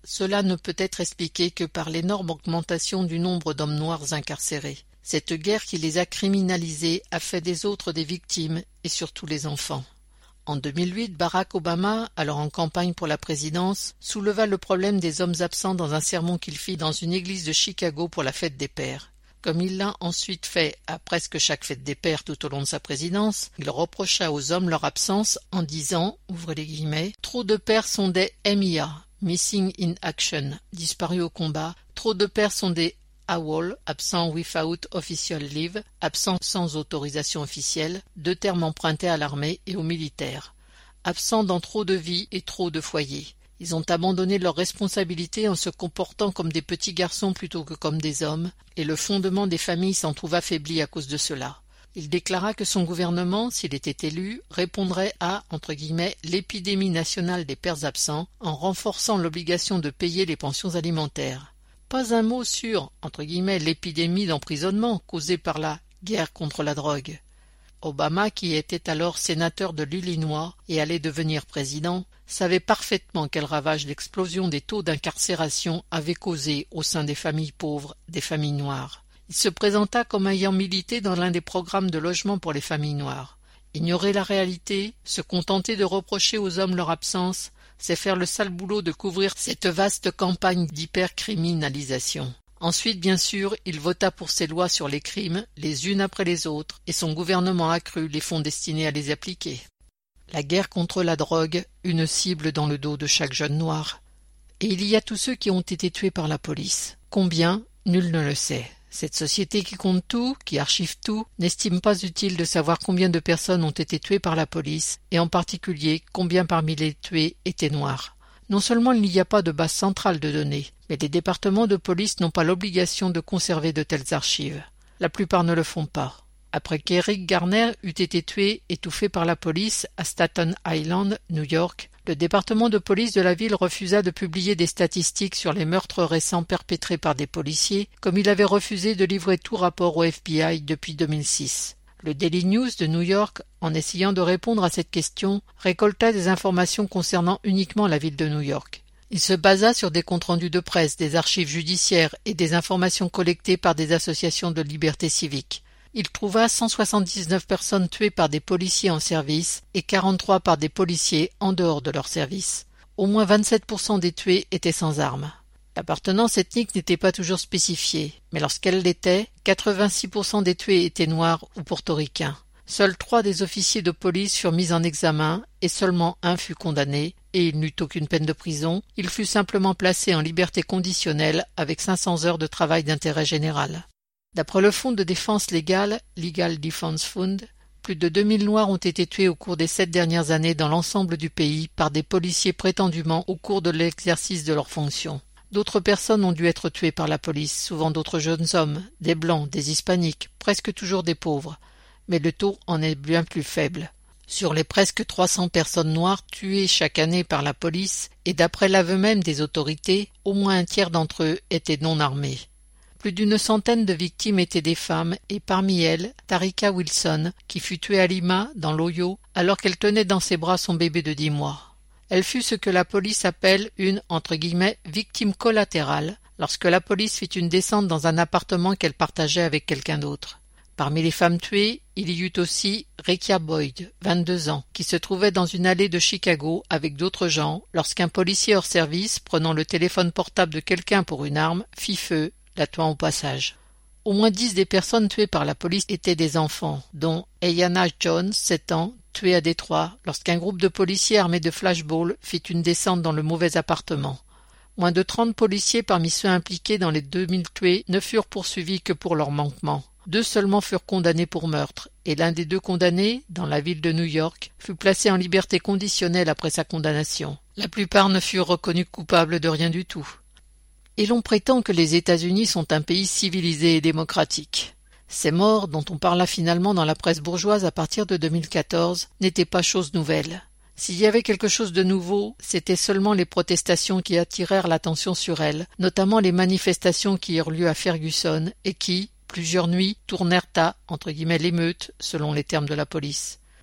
cela ne peut être expliqué que par l'énorme augmentation du nombre d'hommes noirs incarcérés. Cette guerre qui les a criminalisés a fait des autres des victimes, et surtout les enfants. En deux mille huit, Barack Obama, alors en campagne pour la présidence, souleva le problème des hommes absents dans un sermon qu'il fit dans une église de Chicago pour la fête des pères. Comme il l'a ensuite fait à presque chaque fête des pères tout au long de sa présidence, il reprocha aux hommes leur absence en disant, ouvrez les guillemets, « Trop de pères sont des M I A, Missing in Action, disparus au combat, trop de pères sont des A W O L, absent without official leave, absent sans autorisation officielle, deux termes empruntés à l'armée et aux militaires, absent dans trop de vies et trop de foyers. Ils ont abandonné leurs responsabilités en se comportant comme des petits garçons plutôt que comme des hommes, et le fondement des familles s'en trouve affaibli à cause de cela. » Il déclara que son gouvernement, s'il était élu, répondrait à, entre guillemets, l'épidémie nationale des pères absents en renforçant l'obligation de payer les pensions alimentaires. Pas un mot sur, entre guillemets, l'épidémie d'emprisonnement causée par la guerre contre la drogue. Obama, qui était alors sénateur de l'Illinois et allait devenir président, savait parfaitement quel ravage l'explosion des taux d'incarcération avait causé au sein des familles pauvres, des familles noires. Il se présenta comme ayant milité dans l'un des programmes de logement pour les familles noires. Ignorer la réalité, se contenter de reprocher aux hommes leur absence, c'est faire le sale boulot de couvrir cette vaste campagne d'hypercriminalisation. Ensuite, bien sûr, il vota pour ces lois sur les crimes, les unes après les autres, et son gouvernement accrut les fonds destinés à les appliquer. La guerre contre la drogue, une cible dans le dos de chaque jeune noir. Et il y a tous ceux qui ont été tués par la police. Combien? Nul ne le sait. Cette société qui compte tout, qui archive tout, n'estime pas utile de savoir combien de personnes ont été tuées par la police, et en particulier combien parmi les tués étaient noirs. Non seulement il n'y a pas de base centrale de données, mais les départements de police n'ont pas l'obligation de conserver de telles archives. La plupart ne le font pas. Après qu'Eric Garner eut été tué, étouffé par la police à Staten Island, New York, le département de police de la ville refusa de publier des statistiques sur les meurtres récents perpétrés par des policiers, comme il avait refusé de livrer tout rapport au F B I depuis deux mille six. Le Daily News de New York, en essayant de répondre à cette question, récolta des informations concernant uniquement la ville de New York. Il se basa sur des comptes rendus de presse, des archives judiciaires et des informations collectées par des associations de liberté civique. Il trouva cent soixante-dix-neuf personnes tuées par des policiers en service et quarante-trois par des policiers en dehors de leur service. Au moins vingt-sept pour cent des tués étaient sans armes. L'appartenance ethnique n'était pas toujours spécifiée, mais lorsqu'elle l'était, quatre-vingt-six pour cent des tués étaient noirs ou portoricains. Seuls trois des officiers de police furent mis en examen et seulement un fut condamné, et il n'eut aucune peine de prison. Il fut simplement placé en liberté conditionnelle avec cinq cents heures de travail d'intérêt général. D'après le Fonds de défense légale, Legal Defense Fund, plus de deux mille Noirs ont été tués au cours des sept dernières années dans l'ensemble du pays par des policiers prétendument au cours de l'exercice de leurs fonctions. D'autres personnes ont dû être tuées par la police, souvent d'autres jeunes hommes, des blancs, des hispaniques, presque toujours des pauvres, mais le taux en est bien plus faible. Sur les presque trois cents personnes noires tuées chaque année par la police, et d'après l'aveu même des autorités, au moins un tiers d'entre eux étaient non armés. Plus d'une centaine de victimes étaient des femmes, et parmi elles, Tarika Wilson, qui fut tuée à Lima, dans l'Ohio, alors qu'elle tenait dans ses bras son bébé de dix mois. Elle fut ce que la police appelle une, entre guillemets, victime collatérale, lorsque la police fit une descente dans un appartement qu'elle partageait avec quelqu'un d'autre. Parmi les femmes tuées, il y eut aussi Rekia Boyd, vingt-deux ans, qui se trouvait dans une allée de Chicago avec d'autres gens, lorsqu'un policier hors service, prenant le téléphone portable de quelqu'un pour une arme, fit feu, la tuant au passage. Au moins dix des personnes tuées par la police étaient des enfants, dont Ayanna Jones, sept ans, tuée à Détroit, lorsqu'un groupe de policiers armés de flashballs fit une descente dans le mauvais appartement. Moins de trente policiers parmi ceux impliqués dans les deux mille tués ne furent poursuivis que pour leurs manquements. Deux seulement furent condamnés pour meurtre, et l'un des deux condamnés, dans la ville de New York, fut placé en liberté conditionnelle après sa condamnation. La plupart ne furent reconnus coupables de rien du tout. Et l'on prétend que les États-Unis sont un pays civilisé et démocratique. Ces morts, dont on parla finalement dans la presse bourgeoise à partir de deux mille quatorze, n'étaient pas chose nouvelle. S'il y avait quelque chose de nouveau, c'était seulement les protestations qui attirèrent l'attention sur elles, notamment les manifestations qui eurent lieu à Ferguson et qui, plusieurs nuits, tournèrent à, entre guillemets, l'émeute, selon les termes de la police.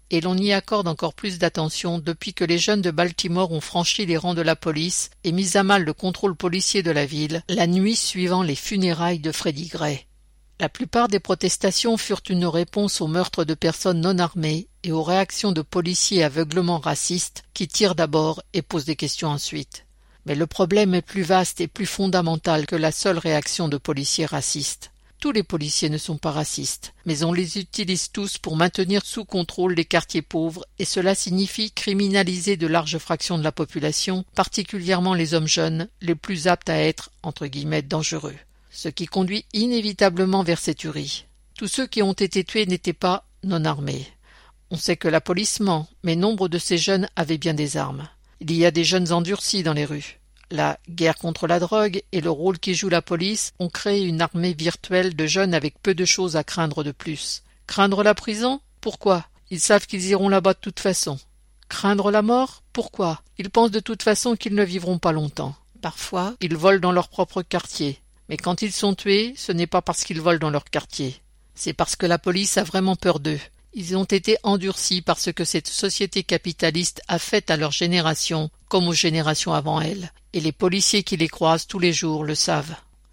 et l'on y accorde encore plus d'attention depuis que les jeunes de Baltimore ont franchi les rangs de la police et mis à mal le contrôle policier de la ville la nuit suivant les funérailles de Freddie Gray. La plupart des protestations furent une réponse aux meurtres de personnes non armées et aux réactions de policiers aveuglement racistes qui tirent d'abord et posent des questions ensuite. Mais le problème est plus vaste et plus fondamental que la seule réaction de policiers racistes. Tous les policiers ne sont pas racistes, mais on les utilise tous pour maintenir sous contrôle les quartiers pauvres et cela signifie criminaliser de larges fractions de la population, particulièrement les hommes jeunes, les plus aptes à être, entre guillemets, dangereux. Ce qui conduit inévitablement vers ces tueries. Tous ceux qui ont été tués n'étaient pas non armés. On sait que la police ment, mais nombre de ces jeunes avaient bien des armes. Il y a des jeunes endurcis dans les rues. La guerre contre la drogue et le rôle qu'y joue la police ont créé une armée virtuelle de jeunes avec peu de choses à craindre de plus. Craindre la prison? Pourquoi? Ils savent qu'ils iront là-bas de toute façon. Craindre la mort? Pourquoi? Ils pensent de toute façon qu'ils ne vivront pas longtemps. Parfois, ils volent dans leur propre quartier. Mais quand ils sont tués, ce n'est pas parce qu'ils volent dans leur quartier. C'est parce que la police a vraiment peur d'eux. Ils ont été endurcis par ce que cette société capitaliste a fait à leur génération, comme aux générations avant elle. Et les policiers qui les croisent tous les jours le savent.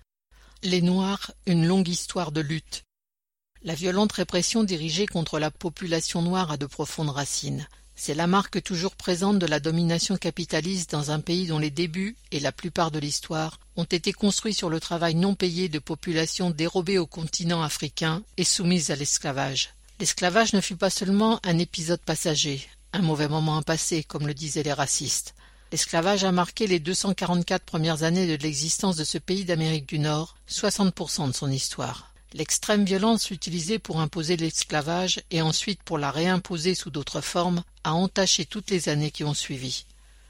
Les Noirs, une longue histoire de lutte. La violente répression dirigée contre la population noire a de profondes racines. C'est la marque toujours présente de la domination capitaliste dans un pays dont les débuts, et la plupart de l'histoire, ont été construits sur le travail non payé de populations dérobées au continent africain et soumises à l'esclavage. L'esclavage ne fut pas seulement un épisode passager, un mauvais moment à passer, comme le disaient les racistes. L'esclavage a marqué les deux cent quarante-quatre premières années de l'existence de ce pays d'Amérique du Nord, soixante pour cent de son histoire. L'extrême violence utilisée pour imposer l'esclavage et ensuite pour la réimposer sous d'autres formes a entaché toutes les années qui ont suivi.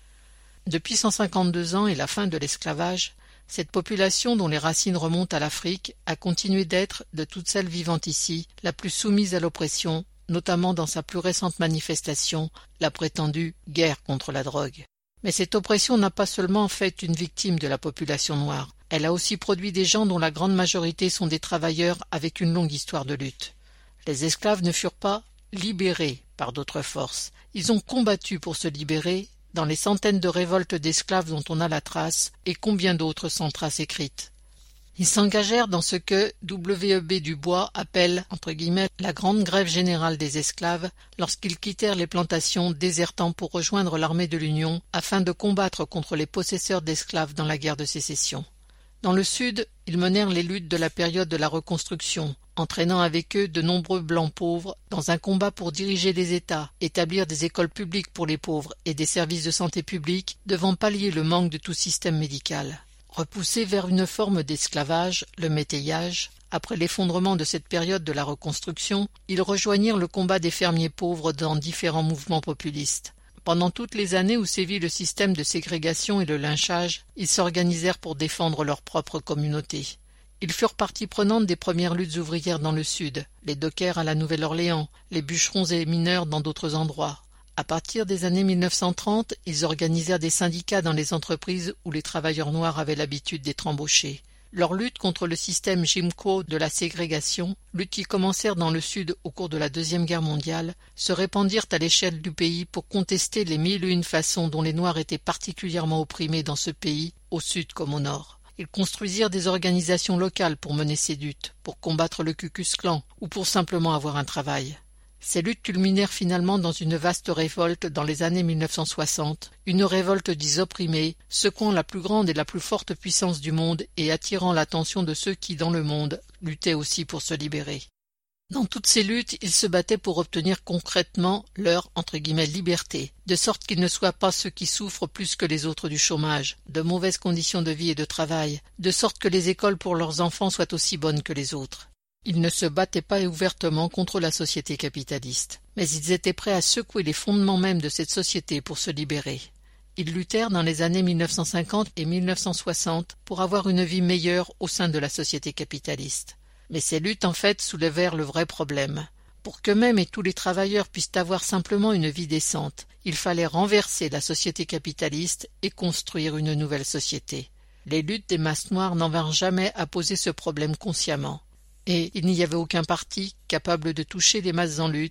Depuis cent cinquante-deux ans et la fin de l'esclavage, cette population dont les racines remontent à l'Afrique a continué d'être, de toutes celles vivant ici, la plus soumise à l'oppression, notamment dans sa plus récente manifestation, la prétendue guerre contre la drogue. Mais cette oppression n'a pas seulement fait une victime de la population noire. Elle a aussi produit des gens dont la grande majorité sont des travailleurs avec une longue histoire de lutte. Les esclaves ne furent pas libérés par d'autres forces. Ils ont combattu pour se libérer dans les centaines de révoltes d'esclaves dont on a la trace et combien d'autres sans trace écrite. Ils s'engagèrent dans ce que W E B Du Bois appelle, entre guillemets, la grande grève générale des esclaves lorsqu'ils quittèrent les plantations désertant pour rejoindre l'armée de l'Union afin de combattre contre les possesseurs d'esclaves dans la guerre de sécession. Dans le Sud, ils menèrent les luttes de la période de la Reconstruction, entraînant avec eux de nombreux blancs pauvres dans un combat pour diriger les États, établir des écoles publiques pour les pauvres et des services de santé publique devant pallier le manque de tout système médical. Repoussés vers une forme d'esclavage, le métayage, après l'effondrement de cette période de la Reconstruction, ils rejoignirent le combat des fermiers pauvres dans différents mouvements populistes. Pendant toutes les années où sévit le système de ségrégation et le lynchage, ils s'organisèrent pour défendre leur propre communauté. Ils furent partie prenante des premières luttes ouvrières dans le Sud, les dockers à la Nouvelle-Orléans, les bûcherons et les mineurs dans d'autres endroits. À partir des années mille neuf cent trente, ils organisèrent des syndicats dans les entreprises où les travailleurs noirs avaient l'habitude d'être embauchés. Leur lutte contre le système Jim Crow de la ségrégation, lutte qui commencèrent dans le Sud au cours de la Deuxième Guerre mondiale, se répandirent à l'échelle du pays pour contester les mille et une façons dont les Noirs étaient particulièrement opprimés dans ce pays, au Sud comme au Nord. Ils construisirent des organisations locales pour mener ces luttes, pour combattre le Ku Klux Klan ou pour simplement avoir un travail. Ces luttes culminèrent finalement dans une vaste révolte dans les années mille neuf cent soixante, une révolte des opprimés, secouant la plus grande et la plus forte puissance du monde et attirant l'attention de ceux qui, dans le monde, luttaient aussi pour se libérer. Dans toutes ces luttes, ils se battaient pour obtenir concrètement leur, entre guillemets, liberté, de sorte qu'ils ne soient pas ceux qui souffrent plus que les autres du chômage, de mauvaises conditions de vie et de travail, de sorte que les écoles pour leurs enfants soient aussi bonnes que les autres. Ils ne se battaient pas ouvertement contre la société capitaliste, mais ils étaient prêts à secouer les fondements mêmes de cette société pour se libérer. Ils luttèrent dans les années mille neuf cent cinquante et mille neuf cent soixante pour avoir une vie meilleure au sein de la société capitaliste. Mais ces luttes, en fait, soulevèrent le vrai problème. Pour qu'eux-mêmes et tous les travailleurs puissent avoir simplement une vie décente, il fallait renverser la société capitaliste et construire une nouvelle société. Les luttes des masses noires n'en vinrent jamais à poser ce problème consciemment. Et il n'y avait aucun parti capable de toucher les masses en lutte,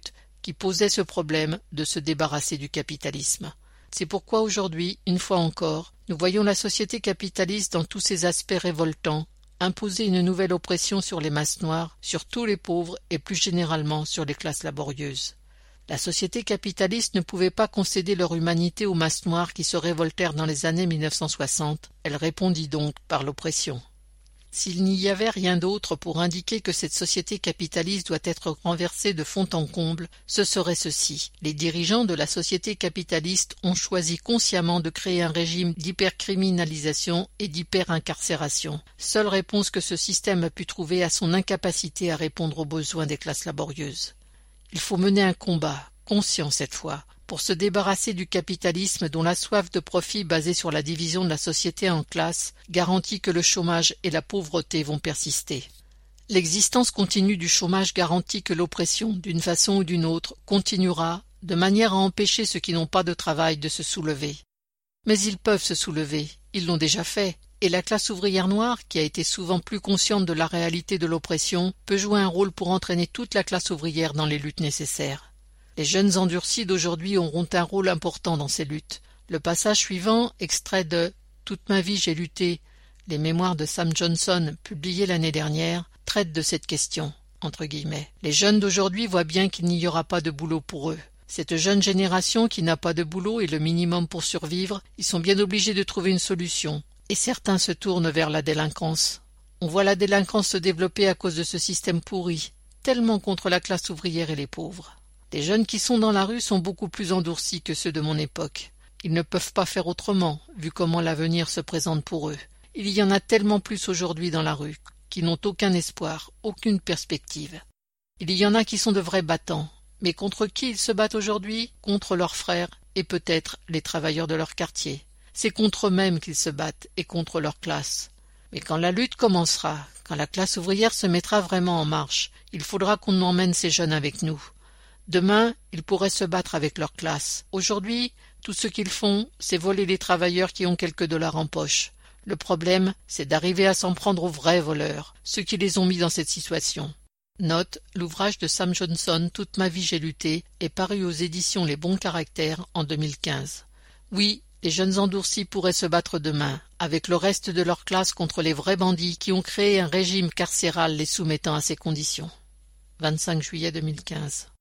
qui posait ce problème de se débarrasser du capitalisme. C'est pourquoi aujourd'hui, une fois encore, nous voyons la société capitaliste dans tous ses aspects révoltants, imposer une nouvelle oppression sur les masses noires, sur tous les pauvres et plus généralement sur les classes laborieuses. La société capitaliste ne pouvait pas concéder leur humanité aux masses noires qui se révoltèrent dans les années mille neuf cent soixante, elle répondit donc par l'oppression. S'il n'y avait rien d'autre pour indiquer que cette société capitaliste doit être renversée de fond en comble, ce serait ceci. Les dirigeants de la société capitaliste ont choisi consciemment de créer un régime d'hypercriminalisation et d'hyperincarcération, seule réponse que ce système a pu trouver à son incapacité à répondre aux besoins des classes laborieuses. Il faut mener un combat, conscient cette fois, pour se débarrasser du capitalisme dont la soif de profit basée sur la division de la société en classes garantit que le chômage et la pauvreté vont persister. L'existence continue du chômage garantit que l'oppression, d'une façon ou d'une autre, continuera, de manière à empêcher ceux qui n'ont pas de travail de se soulever. Mais ils peuvent se soulever, ils l'ont déjà fait, et la classe ouvrière noire, qui a été souvent plus consciente de la réalité de l'oppression, peut jouer un rôle pour entraîner toute la classe ouvrière dans les luttes nécessaires. Les jeunes endurcis d'aujourd'hui auront un rôle important dans ces luttes. Le passage suivant, extrait de « Toute ma vie j'ai lutté », les mémoires de Sam Johnson, publiés l'année dernière, traitent de cette question, entre guillemets. Les jeunes d'aujourd'hui voient bien qu'il n'y aura pas de boulot pour eux. Cette jeune génération qui n'a pas de boulot et le minimum pour survivre, ils sont bien obligés de trouver une solution. Et certains se tournent vers la délinquance. On voit la délinquance se développer à cause de ce système pourri, tellement contre la classe ouvrière et les pauvres. Les jeunes qui sont dans la rue sont beaucoup plus endurcis que ceux de mon époque. Ils ne peuvent pas faire autrement, vu comment l'avenir se présente pour eux. Il y en a tellement plus aujourd'hui dans la rue, qui n'ont aucun espoir, aucune perspective. Il y en a qui sont de vrais battants, mais contre qui ils se battent aujourd'hui? Contre leurs frères et peut-être les travailleurs de leur quartier. C'est contre eux-mêmes qu'ils se battent et contre leur classe. Mais quand la lutte commencera, quand la classe ouvrière se mettra vraiment en marche, il faudra qu'on emmène ces jeunes avec nous. Demain, ils pourraient se battre avec leur classe. Aujourd'hui, tout ce qu'ils font, c'est voler les travailleurs qui ont quelques dollars en poche. Le problème, c'est d'arriver à s'en prendre aux vrais voleurs, ceux qui les ont mis dans cette situation. Note, l'ouvrage de Sam Johnson « Toute ma vie j'ai lutté » est paru aux éditions Les Bons Caractères en deux mille quinze. Oui, les jeunes endurcis pourraient se battre demain, avec le reste de leur classe contre les vrais bandits qui ont créé un régime carcéral les soumettant à ces conditions. vingt-cinq juillet deux mille quinze.